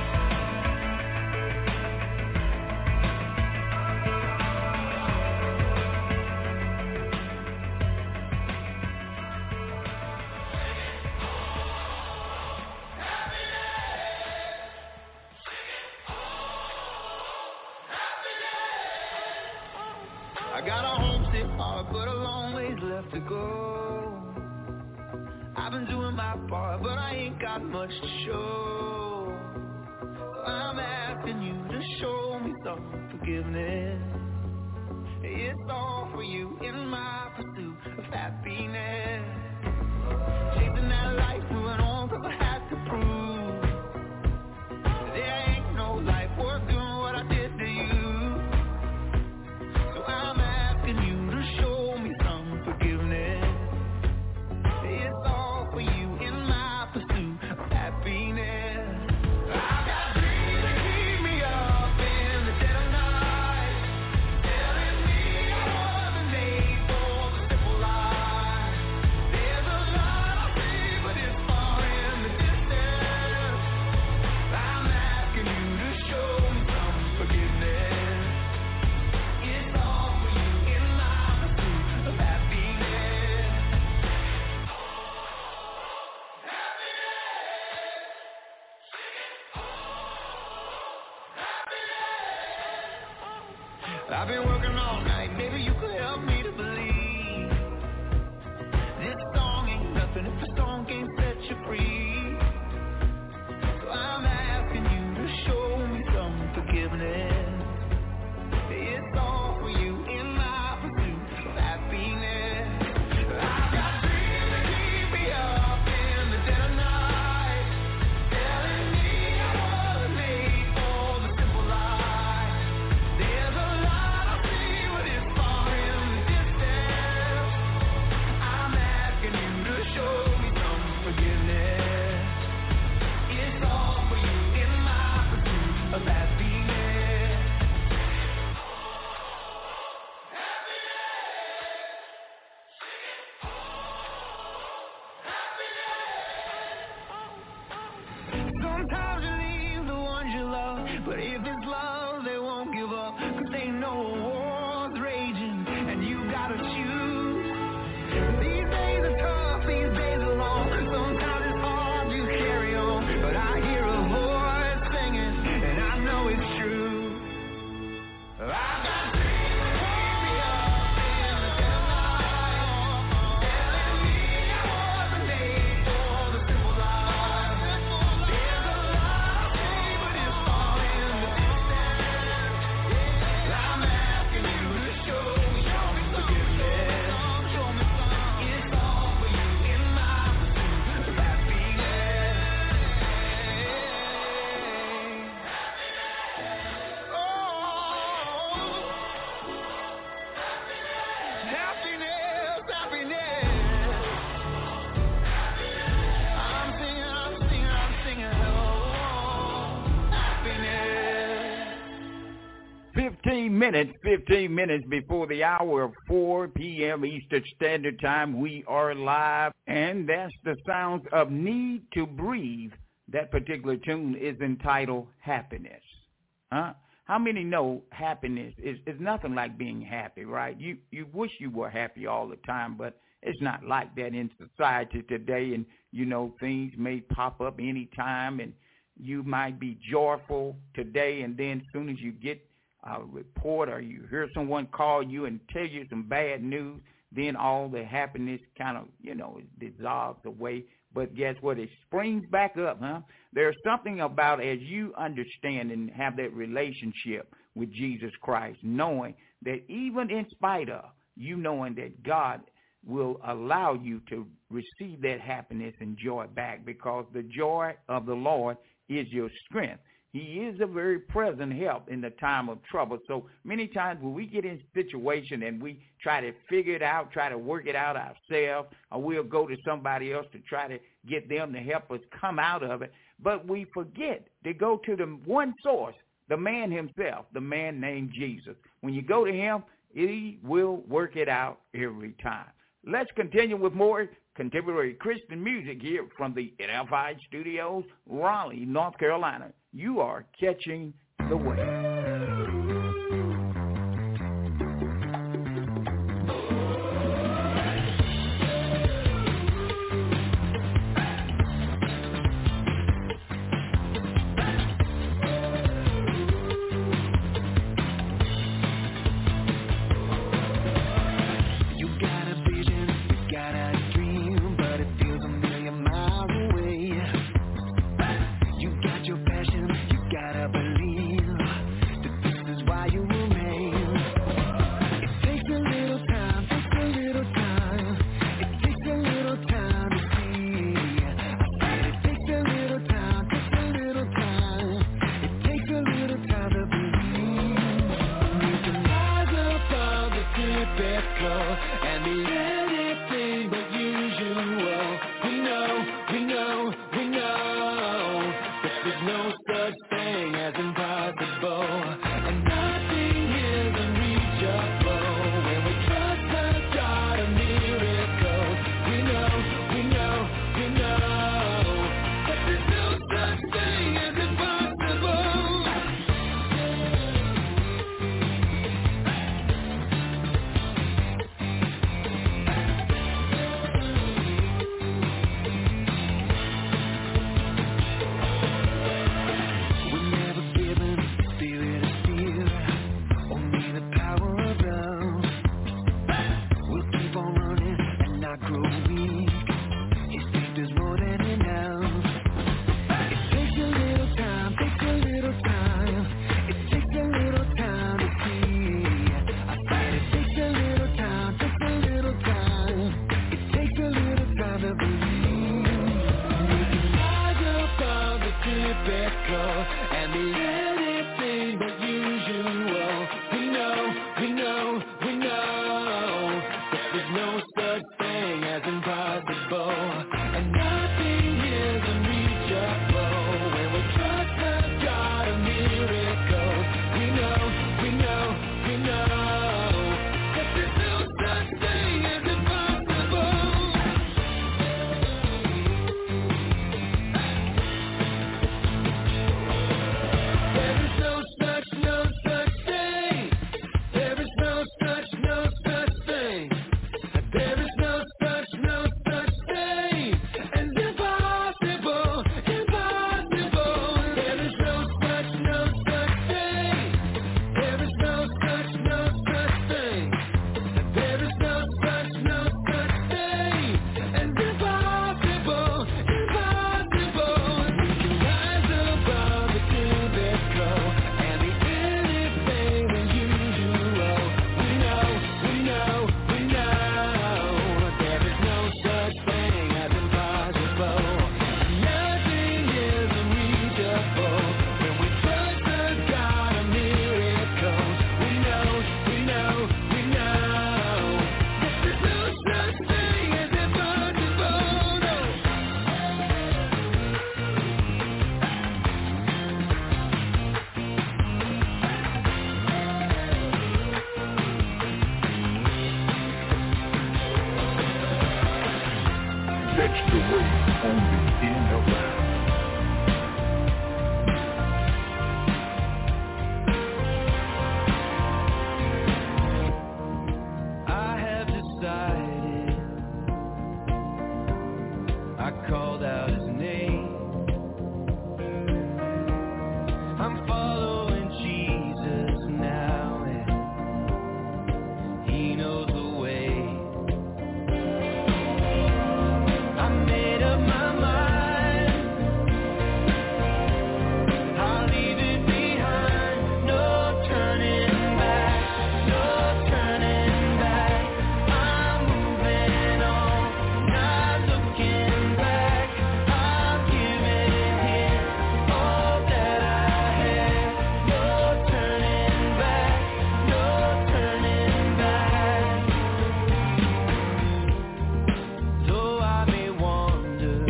I got a homesick heart, but a long ways left to go. I've been doing my part, but I ain't got much to show. So I'm asking you to show me some forgiveness. It's all for you in my pursuit of happiness. Chasing that life, moving on, 'cause I had to prove there ain't no life worth doing what I did to you. So I'm asking you to show me some forgiveness. It's all for you in my pursuit of happiness. I've got dreams that keep me up in the dead of night, telling me I wasn't made for the simple life. There's a lot I see, but it's far in the distance. I'm asking you to show me some forgiveness. It's all for you in my pursuit of happiness. I've been working all night, maybe you could help me to believe this song ain't nothing if the song can't set you free. So I'm asking you to show me some forgiveness. It's all for you in my pursuit of happiness. I've got dreams that keep me up in the dead of night, telling me I wasn't made for the simple life. There's a lot I see, but it's far in the distance. I'm asking you to show me some forgiveness. It's all for you in my pursuit of happiness. 15 minutes before the hour of 4 p.m. Eastern Standard Time. We are live, and that's the sounds of Need to Breathe. That particular tune is entitled Happiness. How many know happiness is nothing like being happy, right? You wish you were happy all the time, but it's not like that in society today. And, you know, things may pop up any time, and you might be joyful today, and then as soon as you get a report or you hear someone call you and tell you some bad news, then all the happiness kind of, you know, dissolves away. But guess what? It springs back up, There's something about as you understand and have that relationship with Jesus Christ, knowing that even in spite of you knowing that God will allow you to receive that happiness and joy back, because the joy of the Lord is your strength. He is a very present help in the time of trouble. So many times when we get in a situation and we try to figure it out, try to work it out ourselves, or we'll go to somebody else to try to get them to help us come out of it, but we forget to go to the one source, the man himself, the man named Jesus. When you go to him, he will work it out every time. Let's continue with more contemporary Christian music here from the NFI Studios, Raleigh, North Carolina. You are catching the wave. You got your passion, you gotta believe. the Wave, only in Atlanta. I have decided, I called out his name. I'm following Jesus now, and he knows the way. I made up my mind, I'll leave it behind. No turning back, no turning back. I'm moving on, not looking back. I'm giving him all that I have. No turning back, no turning back. Though I may wander,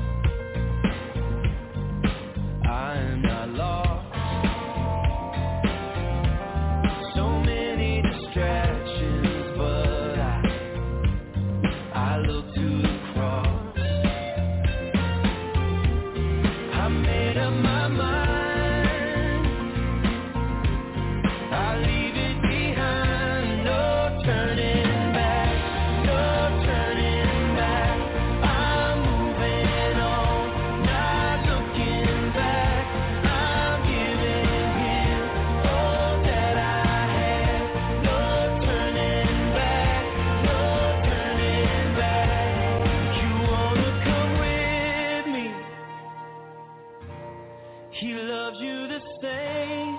I am not lost. So many distractions, but I look to the cross. I made up my mind, I'll leave it behind. No turning back, no turning back. I'm moving on, not looking back. I'm giving him all that I have. No turning back, no turning back. You wanna come with me? He loves you the same.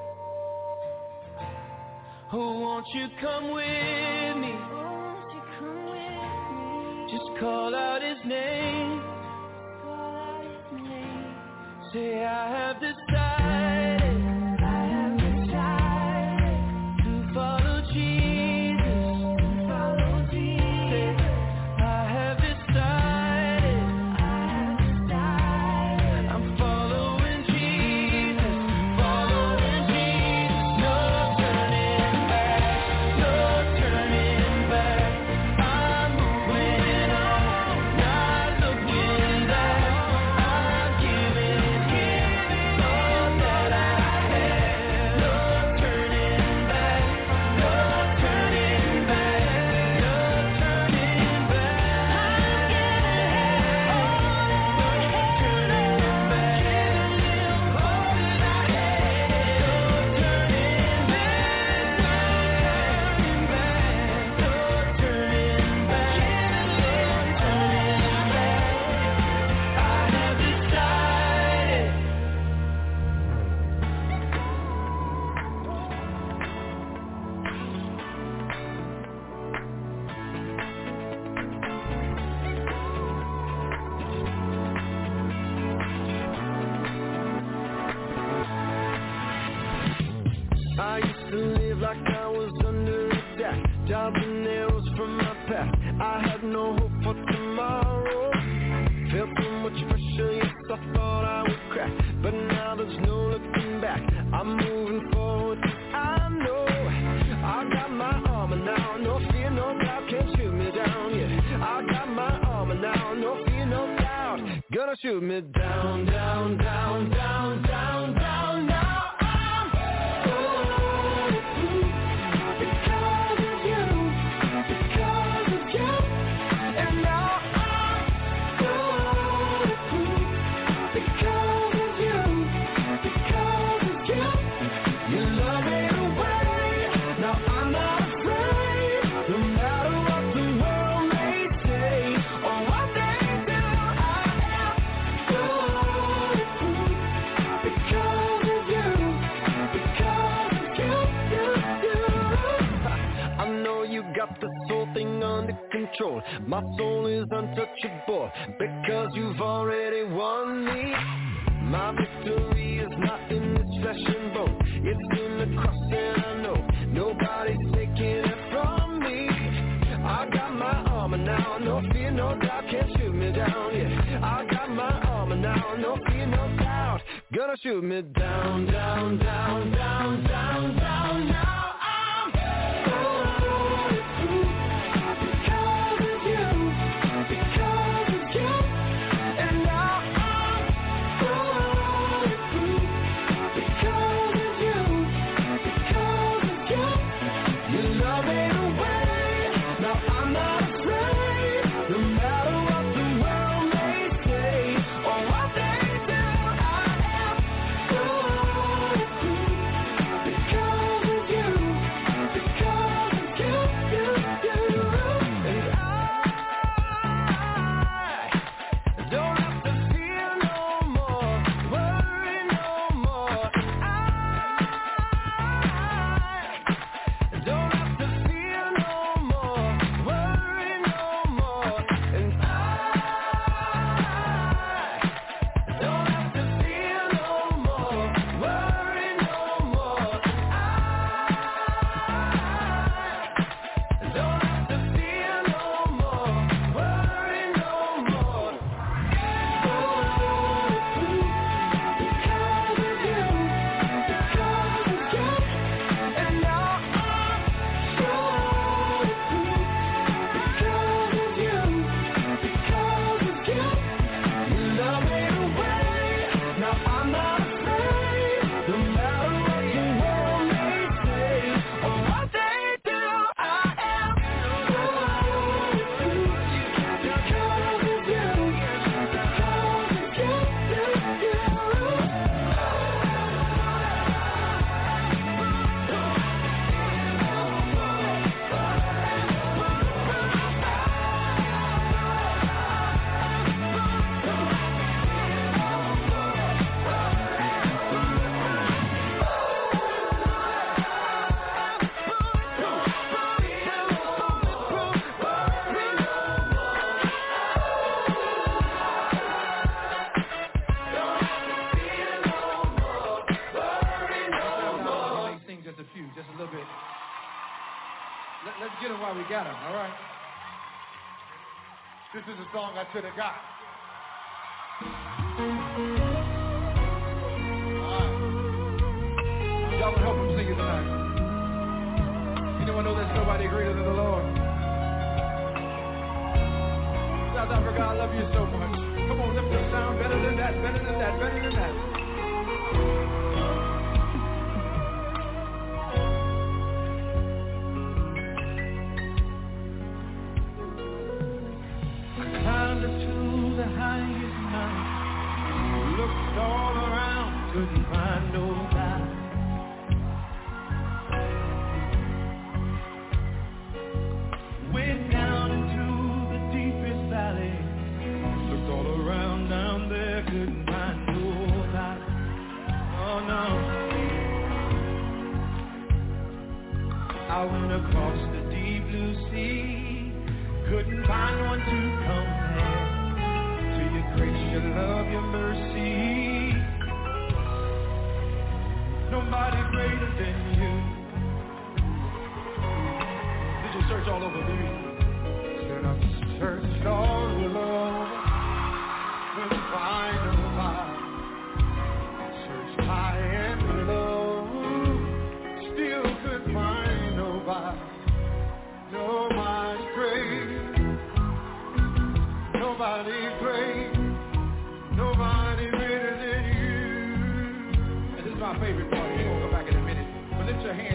Oh, won't you come with me? Won't you come with me? Just call out his name. Call out his name. Say, I have decided to follow Jesus. Follow Jesus. Say, I have decided I'm following Jesus. Following Jesus. No turning back, no turning back. I'm moving on, not looking back. I'm giving him all that I have. No turning back, no turning back, no turning back. I'm giving him all that I have. No turning back, giving him all that I have. No turning back, no turning back, no turning back. I have decided. I used to live like I was under attack, dodging arrows from my past. I had no hope for tomorrow. Felt so much pressure, yes, I thought I would crack. But now there's no looking back. I'm moving forward, I know. I got my armor now, no fear, no doubt, can't shoot me down, yeah. I got my armor now, no fear, no doubt. Gonna shoot me down, down, down, down, down, down, now. Because of you, and now I'm bulletproof. Because of you, you love me away. Now I'm not afraid, no matter what the world may say or what they do. I am bulletproof because of you. I know you got this whole thing under control. My soul is untouchable because you've already won me. My victory is not in this flesh and bone. It's in the cross, and I know nobody's taking it from me. I got my armor now, no fear, no doubt, can't shoot me down, yeah. I got my armor now, no fear, no doubt. Gonna shoot me down, down, down, down, down, down, now. Because of you, because of you. Just a few, just a little bit. Let's get them while we got them, all right? This is a song I should have got. Y'all can help him sing it tonight. Anyone know there's nobody greater than the Lord? South Africa, I love you so much. Come on, lift the sound better than that, better than that, better than that. I climbed up to the highest mountain, looked all around, couldn't find nobody. Went down into the deepest valley, looked all around down there, couldn't find nobody. Oh no. I went across the deep blue sea, couldn't find one to compare to your grace, your love, your mercy. Nobody greater than you. Did you search all over, baby? Said I've searched all over, couldn't find nobody. Searched high and low, still couldn't find nobody. Nobody great, nobody great, nobody greater than you. And this is my favorite part. We're gonna go back in a minute. But lift your hand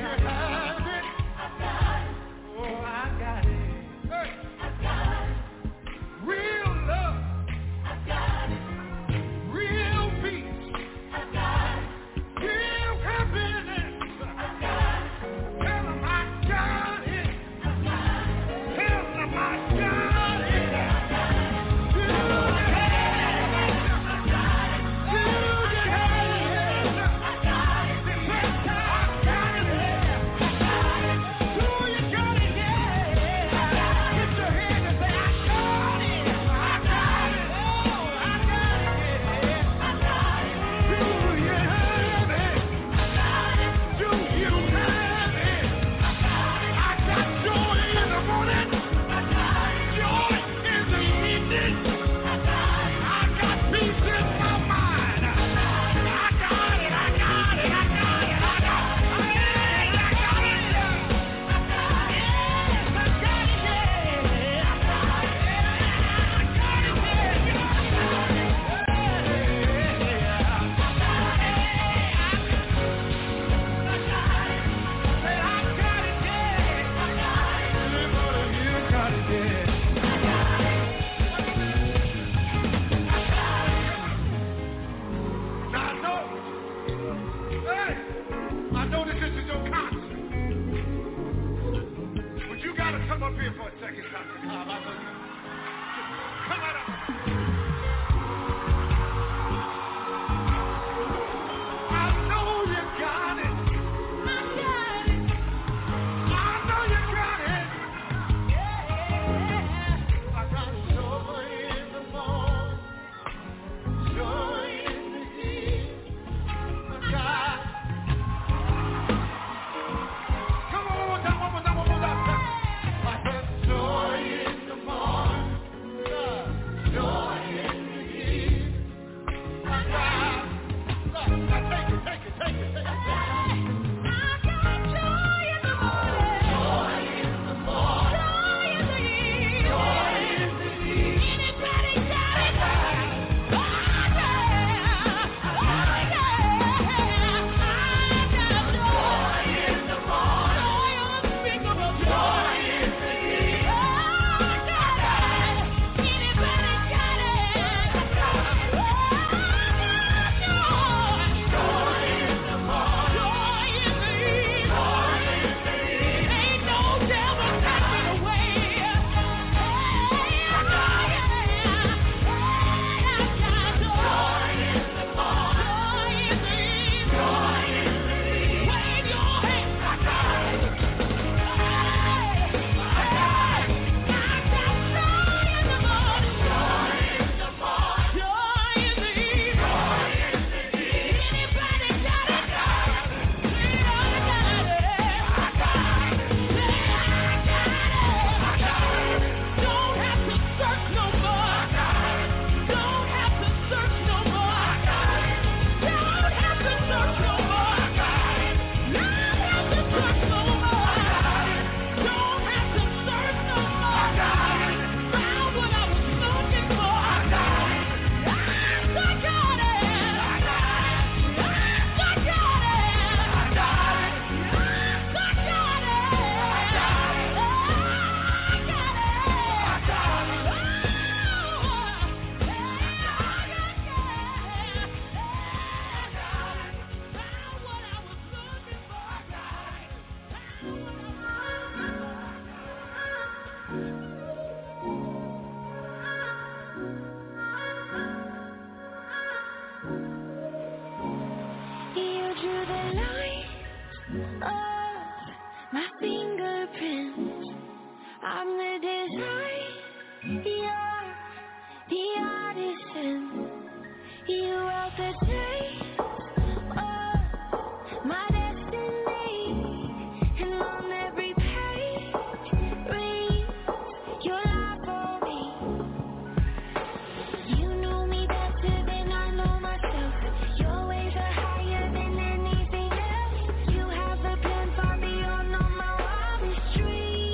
Far beyond all my wildest dreams.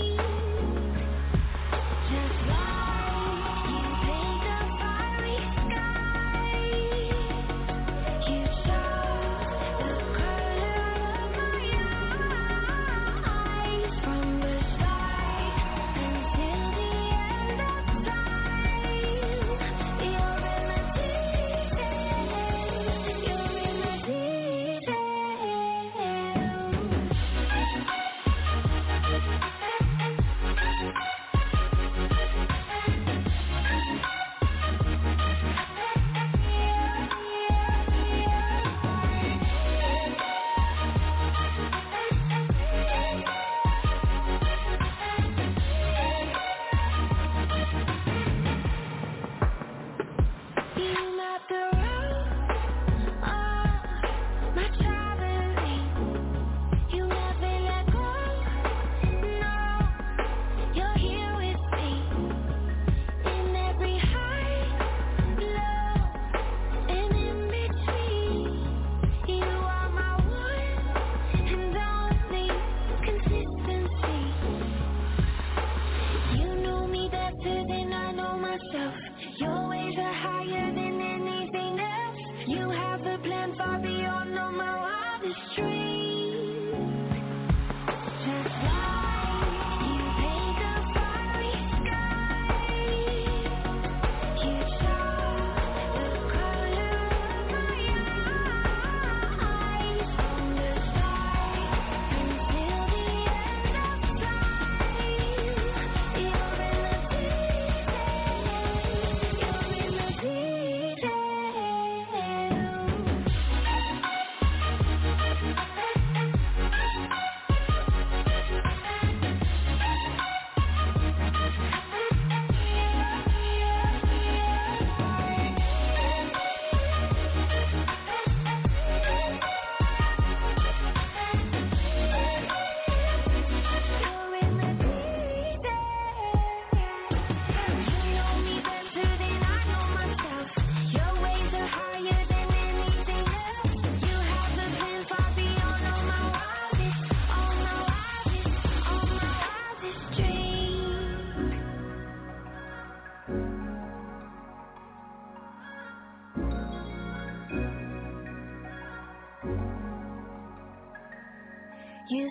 You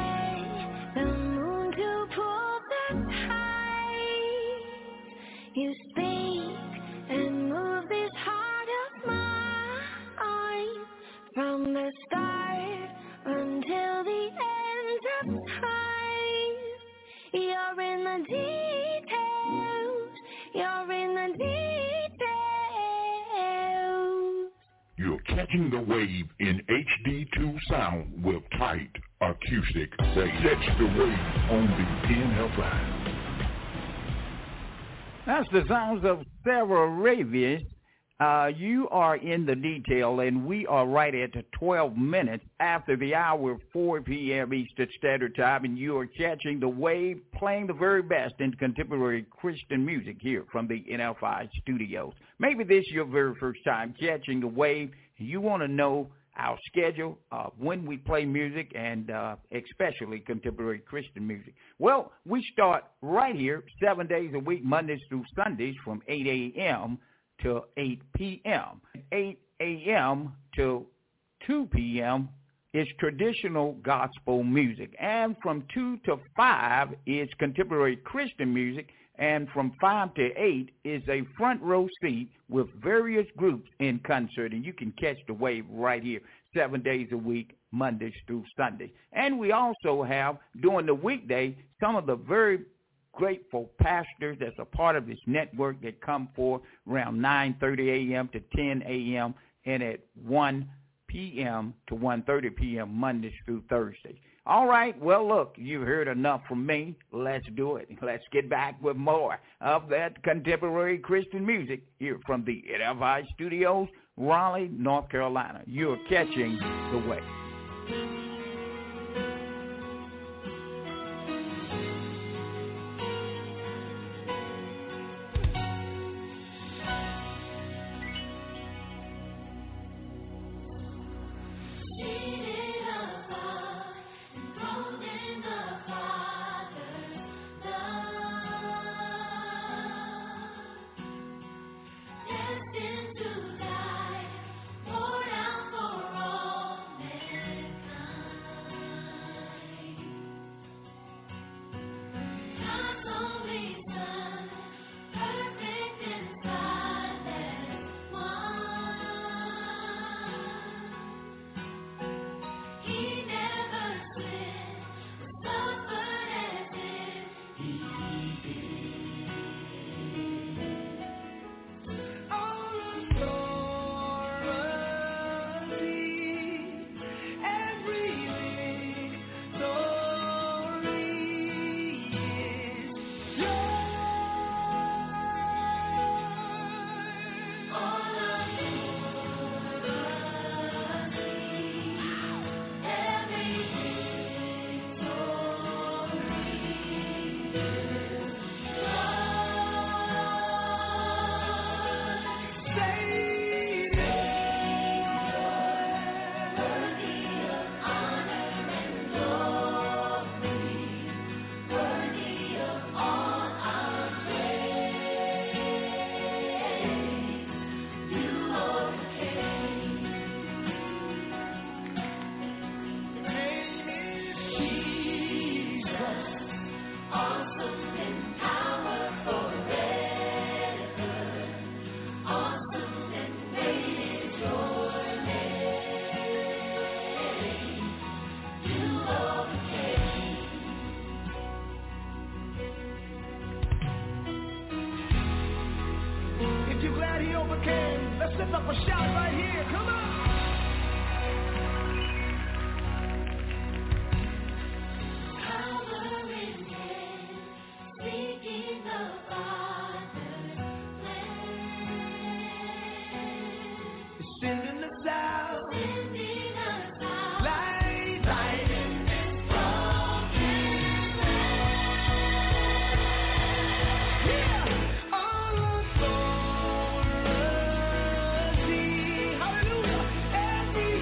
say the moon to pull the tide. You speak and move this heart of mine from the start until the end of time. You're in the details. You're in the details. You're catching the wave in HD2 sound with tight acoustic. They catch the wave on the NFI. That's the sounds of Sarah Ravius. You are in the detail, and we are right at 12 minutes after the hour, 4 p.m. Eastern Standard Time, and you are catching the wave, playing the very best in contemporary Christian music here from the NFI studios. Maybe this is your very first time catching the wave. You want to know our schedule of when we play music and especially contemporary Christian music. Well, we start right here 7 days a week, Mondays through Sundays from 8 a.m. to 8 p.m. 8 a.m. to 2 p.m. is traditional gospel music. And from 2 to 5 is contemporary Christian music. And from 5 to 8 is a front row seat with various groups in concert. And you can catch the wave right here 7 days a week, Mondays through Sundays. And we also have, during the weekday, some of the very grateful pastors that's a part of this network that come for around 9:30 a.m. to 10 a.m. and at 1 p.m. to 1:30 p.m. Mondays through Thursdays. All right, well, look, you've heard enough from me. Let's do it. Let's get back with more of that contemporary Christian music here from the NFI Studios, Raleigh, North Carolina. You're catching the wave. Destined to die, poured out for all men. Let's lift up a shout right here. Come on. Sending us out. Sending us out. Light in this broken land. Yeah. All authority. Hallelujah. Every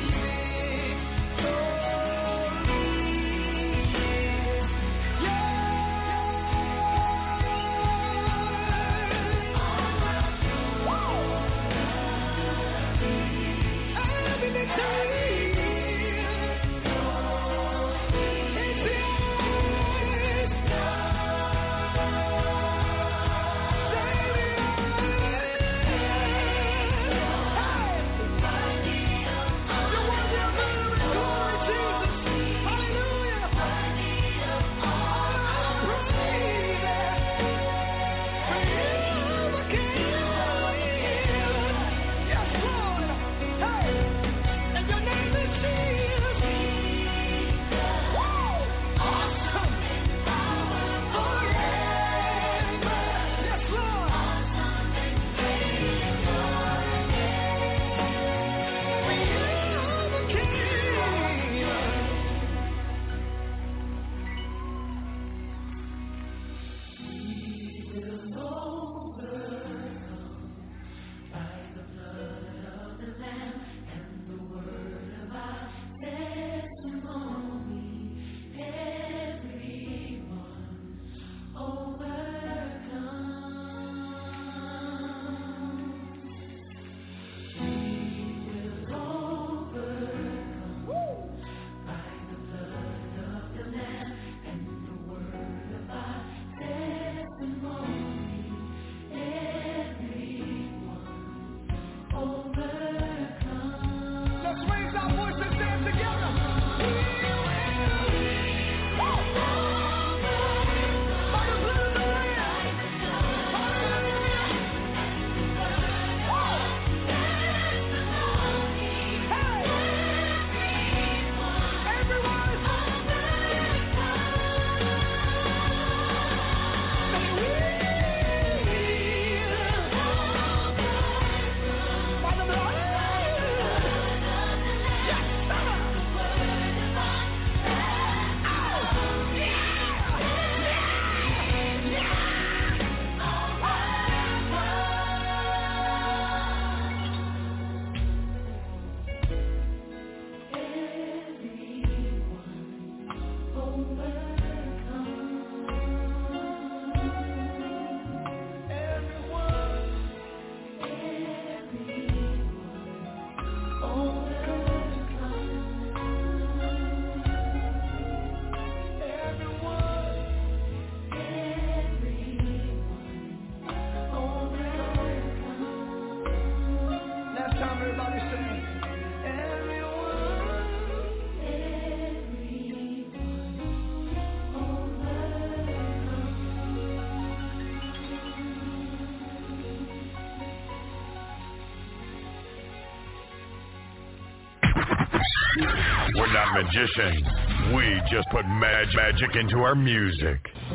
We're not magicians. We just put magic into our music.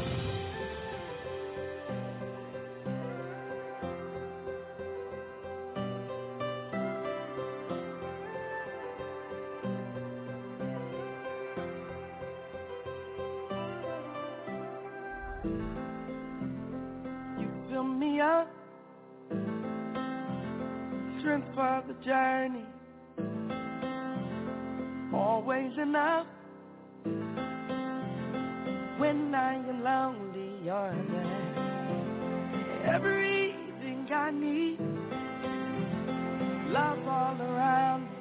You fill me up, strength for the journey. Always enough when I am lonely, you're there. Everything I need, love all around me.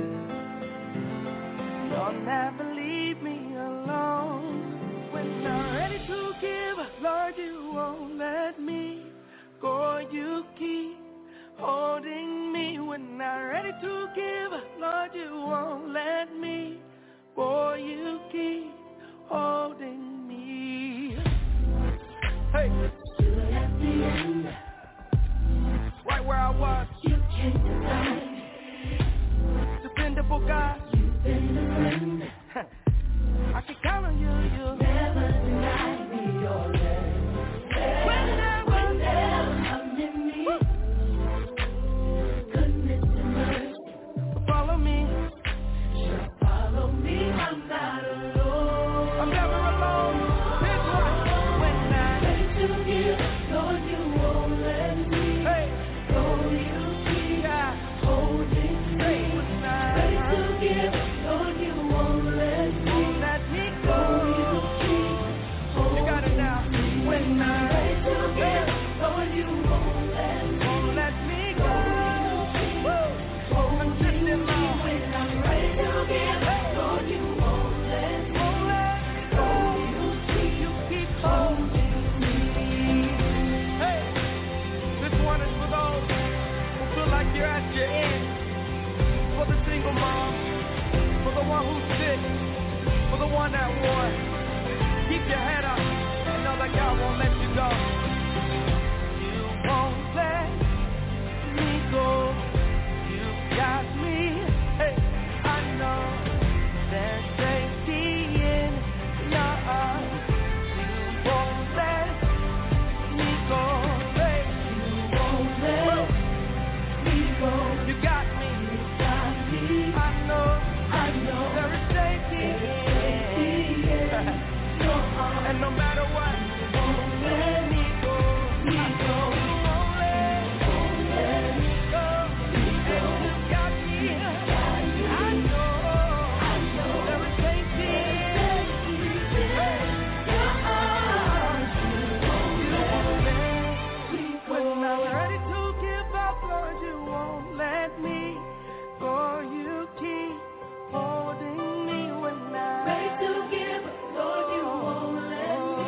You'll never leave me alone. When I'm ready to give, Lord, you won't let me go. You keep holding me. When I'm ready to give, Lord, you won't let me go. You keep holding me. Hey, you left me in right where I was. You came to Keep your head up and know that God won't let you go. You won't let me go. You got me. Hey, I know there's safety in your arms. You won't let me go. Hey, you won't let me go. You got me. You got me. I know there is safety in your arms. And no matter what, you won't let me go. You won't let me go. And you got me. I know there is safety in your arms. You won't let me go. When I'm ready to give up, Lord, you won't let me go. You keep holding me when I'm ready to give up, Lord, you won't let me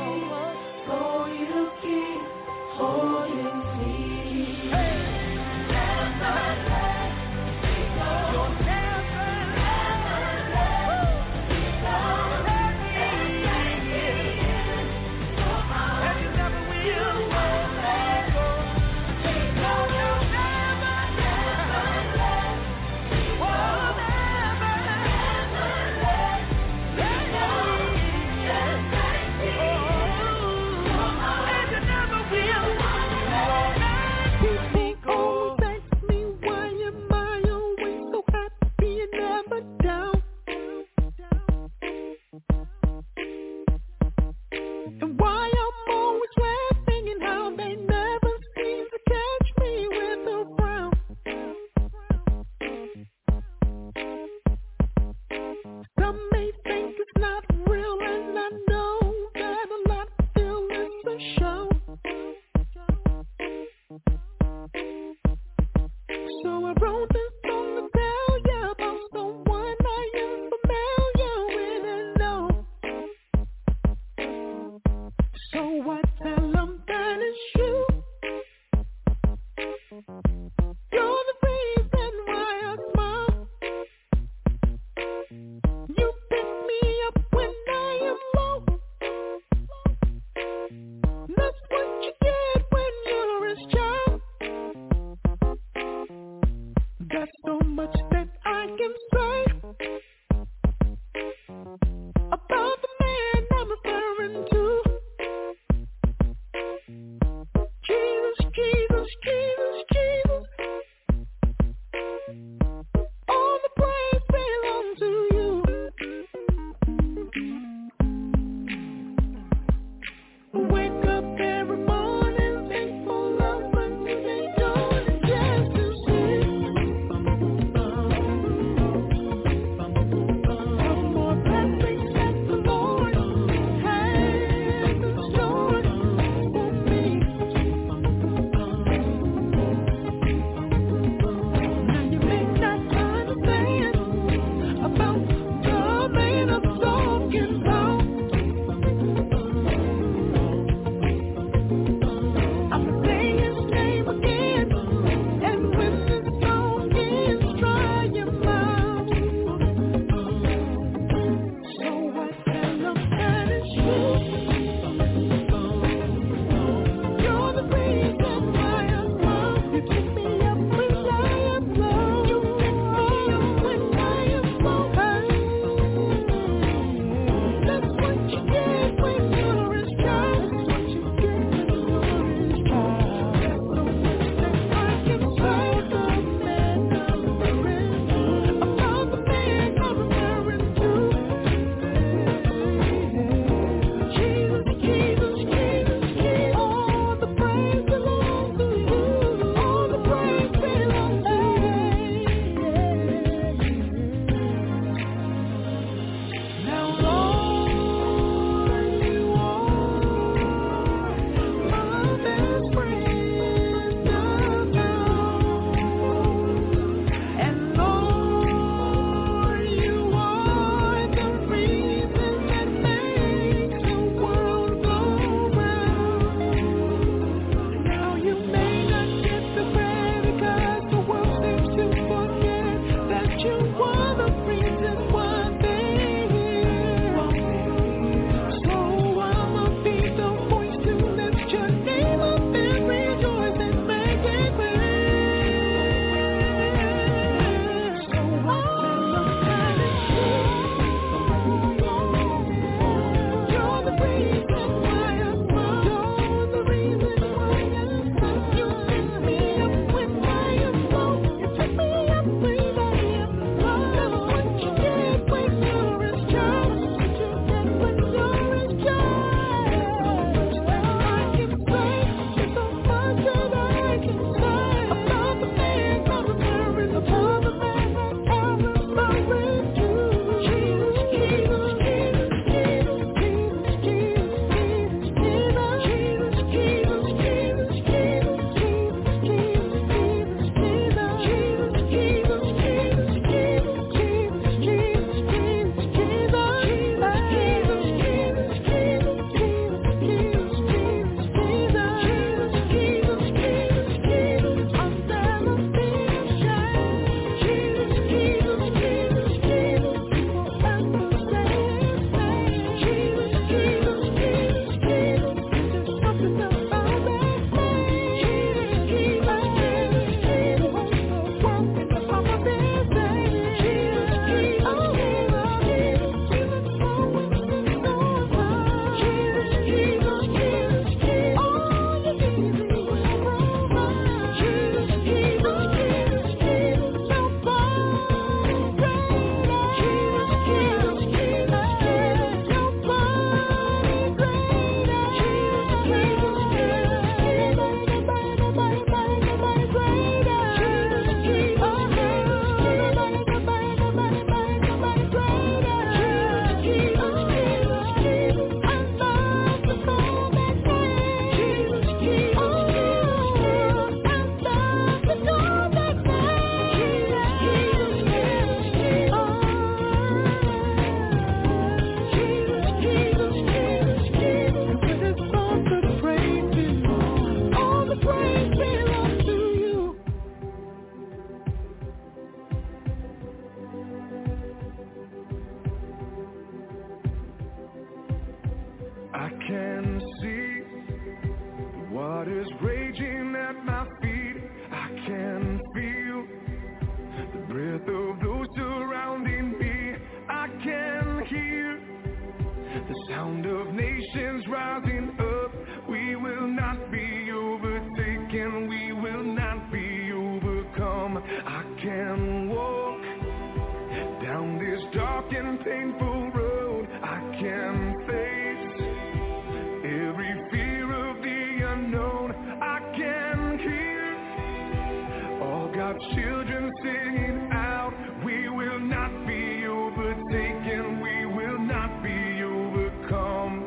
can see the waters raging at my feet. I can feel the breath of those surrounding me. I can hear the sound of nations rising up. We will not be overtaken. We will not be overcome. I can walk down this dark and painful road. I can face every fear of the unknown. I can hear all God's children singing out. We will not be overtaken. We will not be overcome.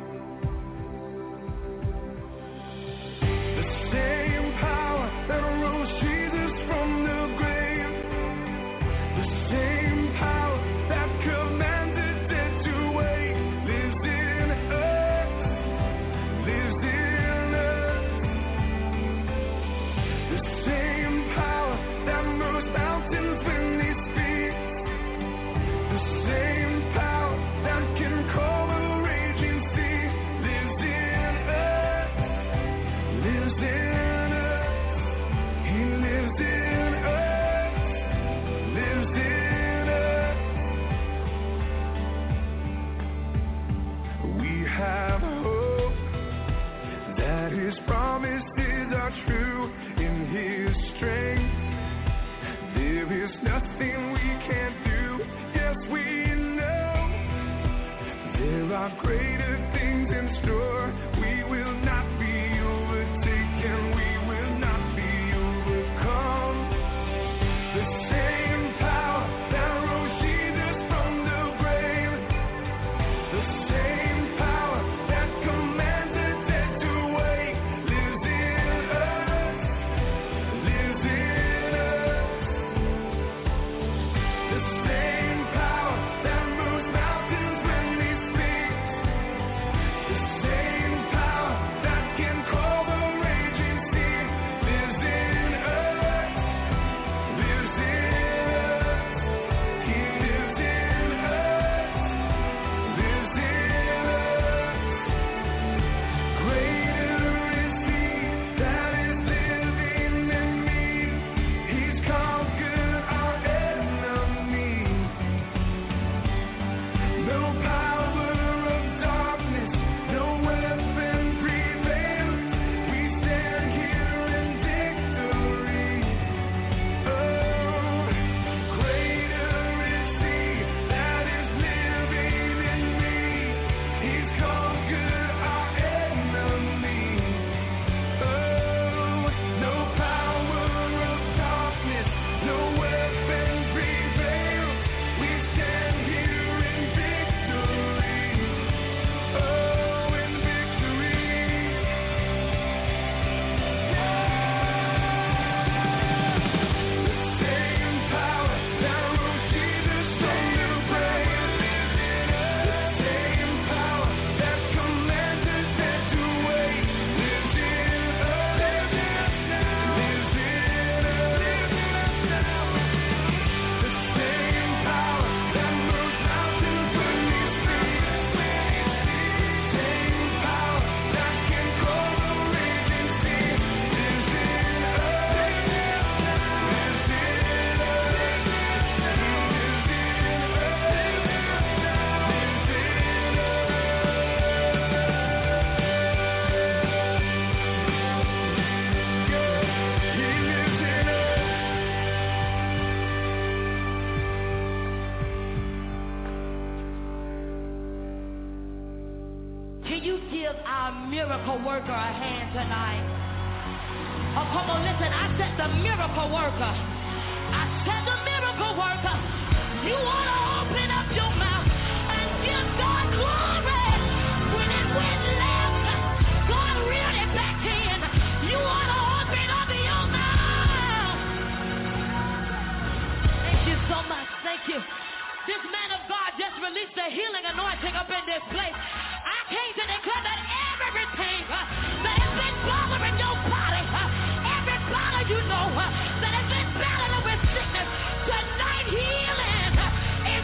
The same power that rose Jesus from the grave, the same power that commanded death to wait, lives in us, lives in us. The same power that moves mountains when they speak, the same power that can calm a raging sea, lives in us, lives in us. He lives in us, lives in us. We have hope that His promises are true. In His strength there is nothing we can't do. Yes, we know there are greater things in store. We will not be overtaken. We will not be overcome. The same power that rose Jesus from the grave, the same power that commanded death to wait, lives in us, lives in us. The same power that moves mountains when they speak, the same power that can calm a raging sea, lives in us, lives in us. He lives in us, lives in us. Greater is He that is living in me. He's conquered our enemies. No power of darkness, no weapon prevails. We stand here in victory. Oh, greater is He that is living in me. He's conquered our enemies. Oh, no power of darkness, no weapon prevails. We stand here in victory. Oh, in victory. The same power that rose Jesus from the grave, the same power that commanded death to wait, lives in us, lives in us. The same power that moves mountains when they speak, the same power that can calm a raging sea, lives in us, lives in us. He lives in us. Can you give our miracle worker a hand tonight? Oh, come on, listen. I said the miracle worker. I said the miracle worker. You want to open up your mouth and give God glory. When it went left, God reeled it back in. You want to open up your mouth. Thank you so much. Thank you. This man of God just released the healing anointing up in this place. I came to declare that everything that has been bothering your body, every bother you know that has been battling with sickness, tonight healing is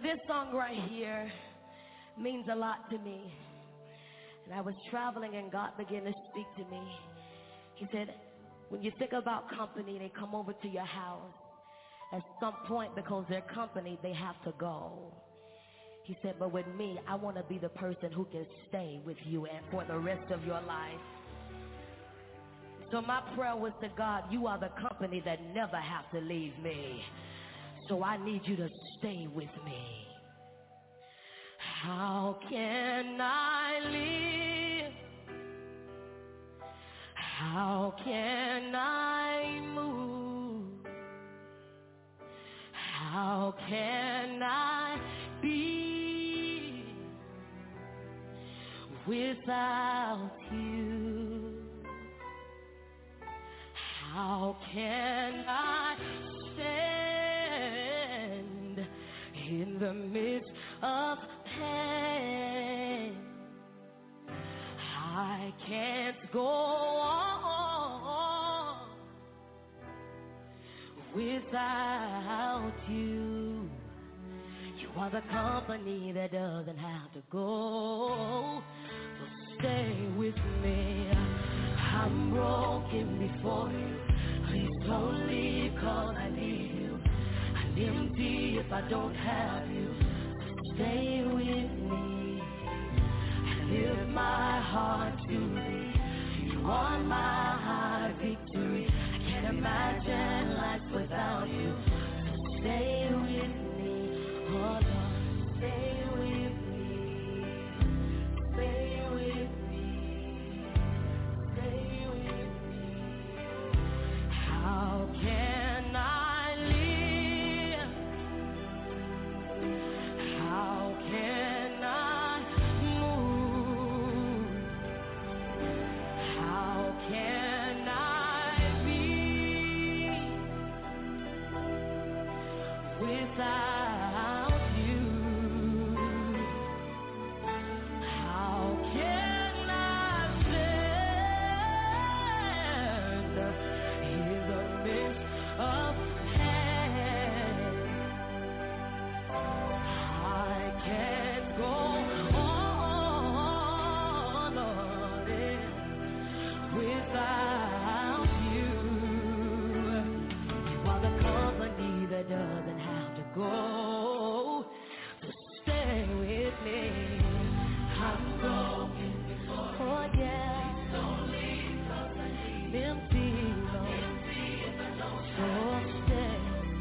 this song right here means a lot to me. And I was traveling and God began to speak to me. He said, when you think about company, they come over to your house. At some point, because they're company, they have to go. He said, but with me, I want to be the person who can stay with you and for the rest of your life. So my prayer was to God, you are the company that never have to leave me. So I need you to stay with me. How can I live? How can I move? How can I be without you? How can I stand in the midst of pain? I can't go on without you. You are the company that doesn't have to go. So stay with me. I'm broken before you. Please don't leave, 'cause I need you. I'm empty if I don't have you. So stay with me. I lift my heart to thee. You are my high victory. I can't imagine life without you. So stay with me. Oh Lord, stay with me. Stay with me. Stay with me. How can I live? How can I move? How can I be without you? How can I stand in the midst of pain? I can't go on, Lord, without you. You are the company that doesn't have to go. So stay with me. I'm broken before. Oh yeah. Empty, Lord. So stay.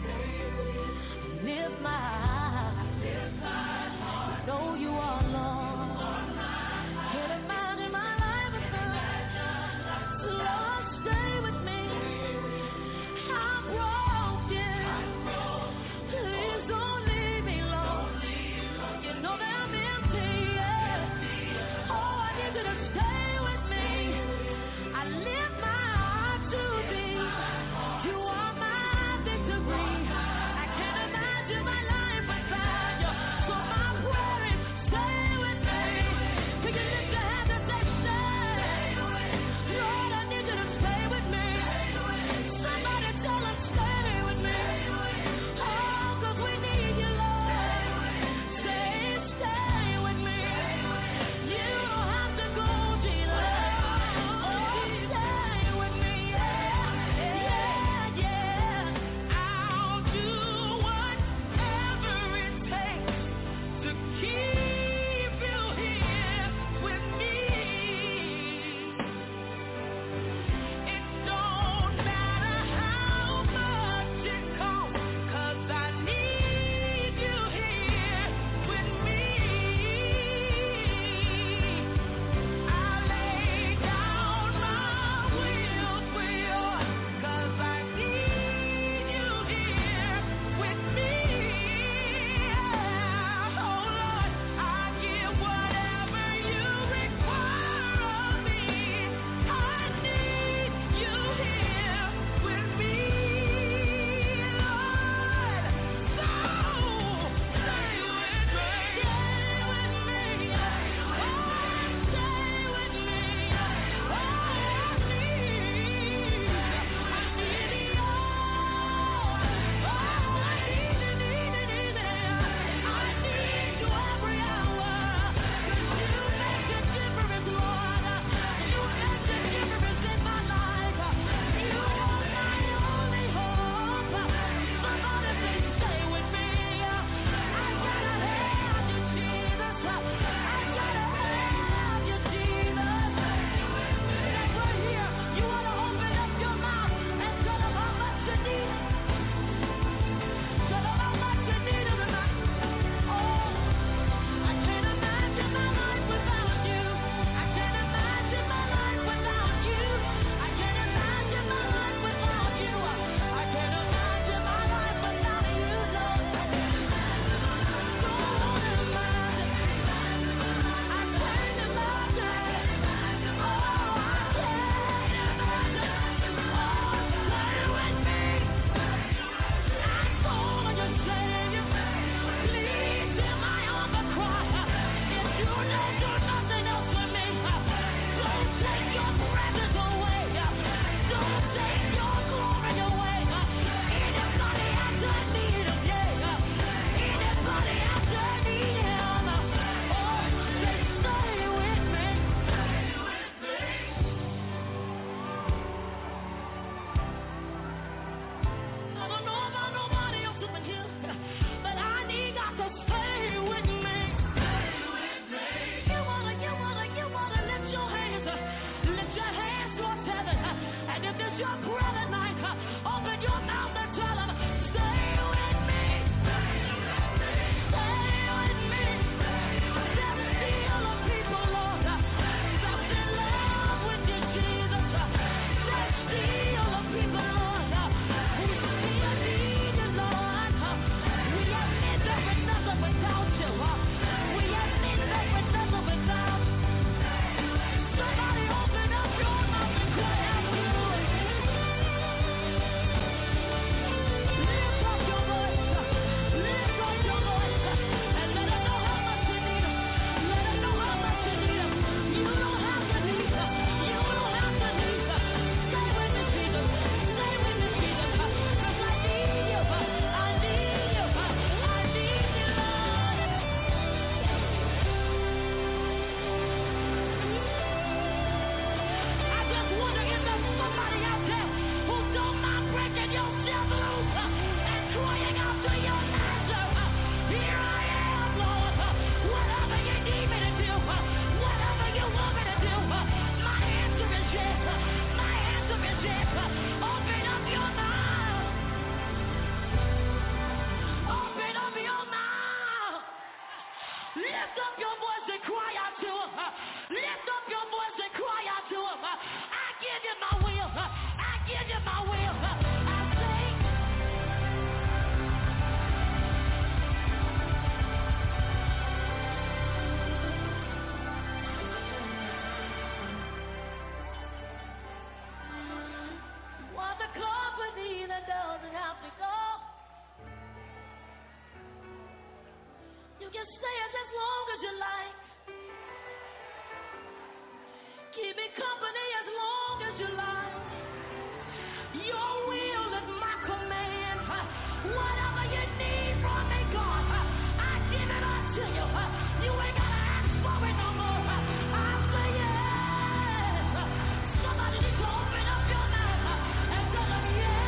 Lift my heart. Know you are Lord. Can't imagine my life without you. Lord. can stay as long as you like. Keep me company as long as you like. Your will is my command. Whatever you need from me, God, I give it unto you. You ain't gotta ask for it no more. I say yes. Somebody needs to open up your mouth and tell them yes.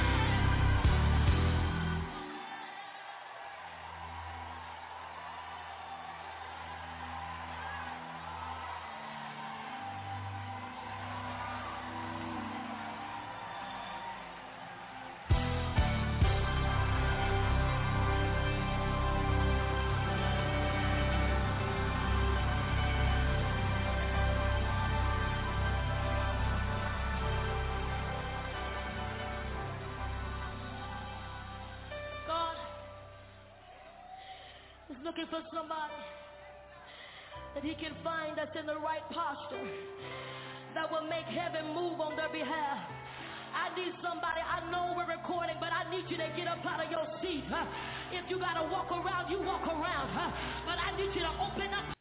Looking for somebody that he can find that's in the right posture that will make heaven move on their behalf. I need somebody. I know we're recording, but I need you to get up out of your seat. If you got to walk around, you walk around. But I need you to open up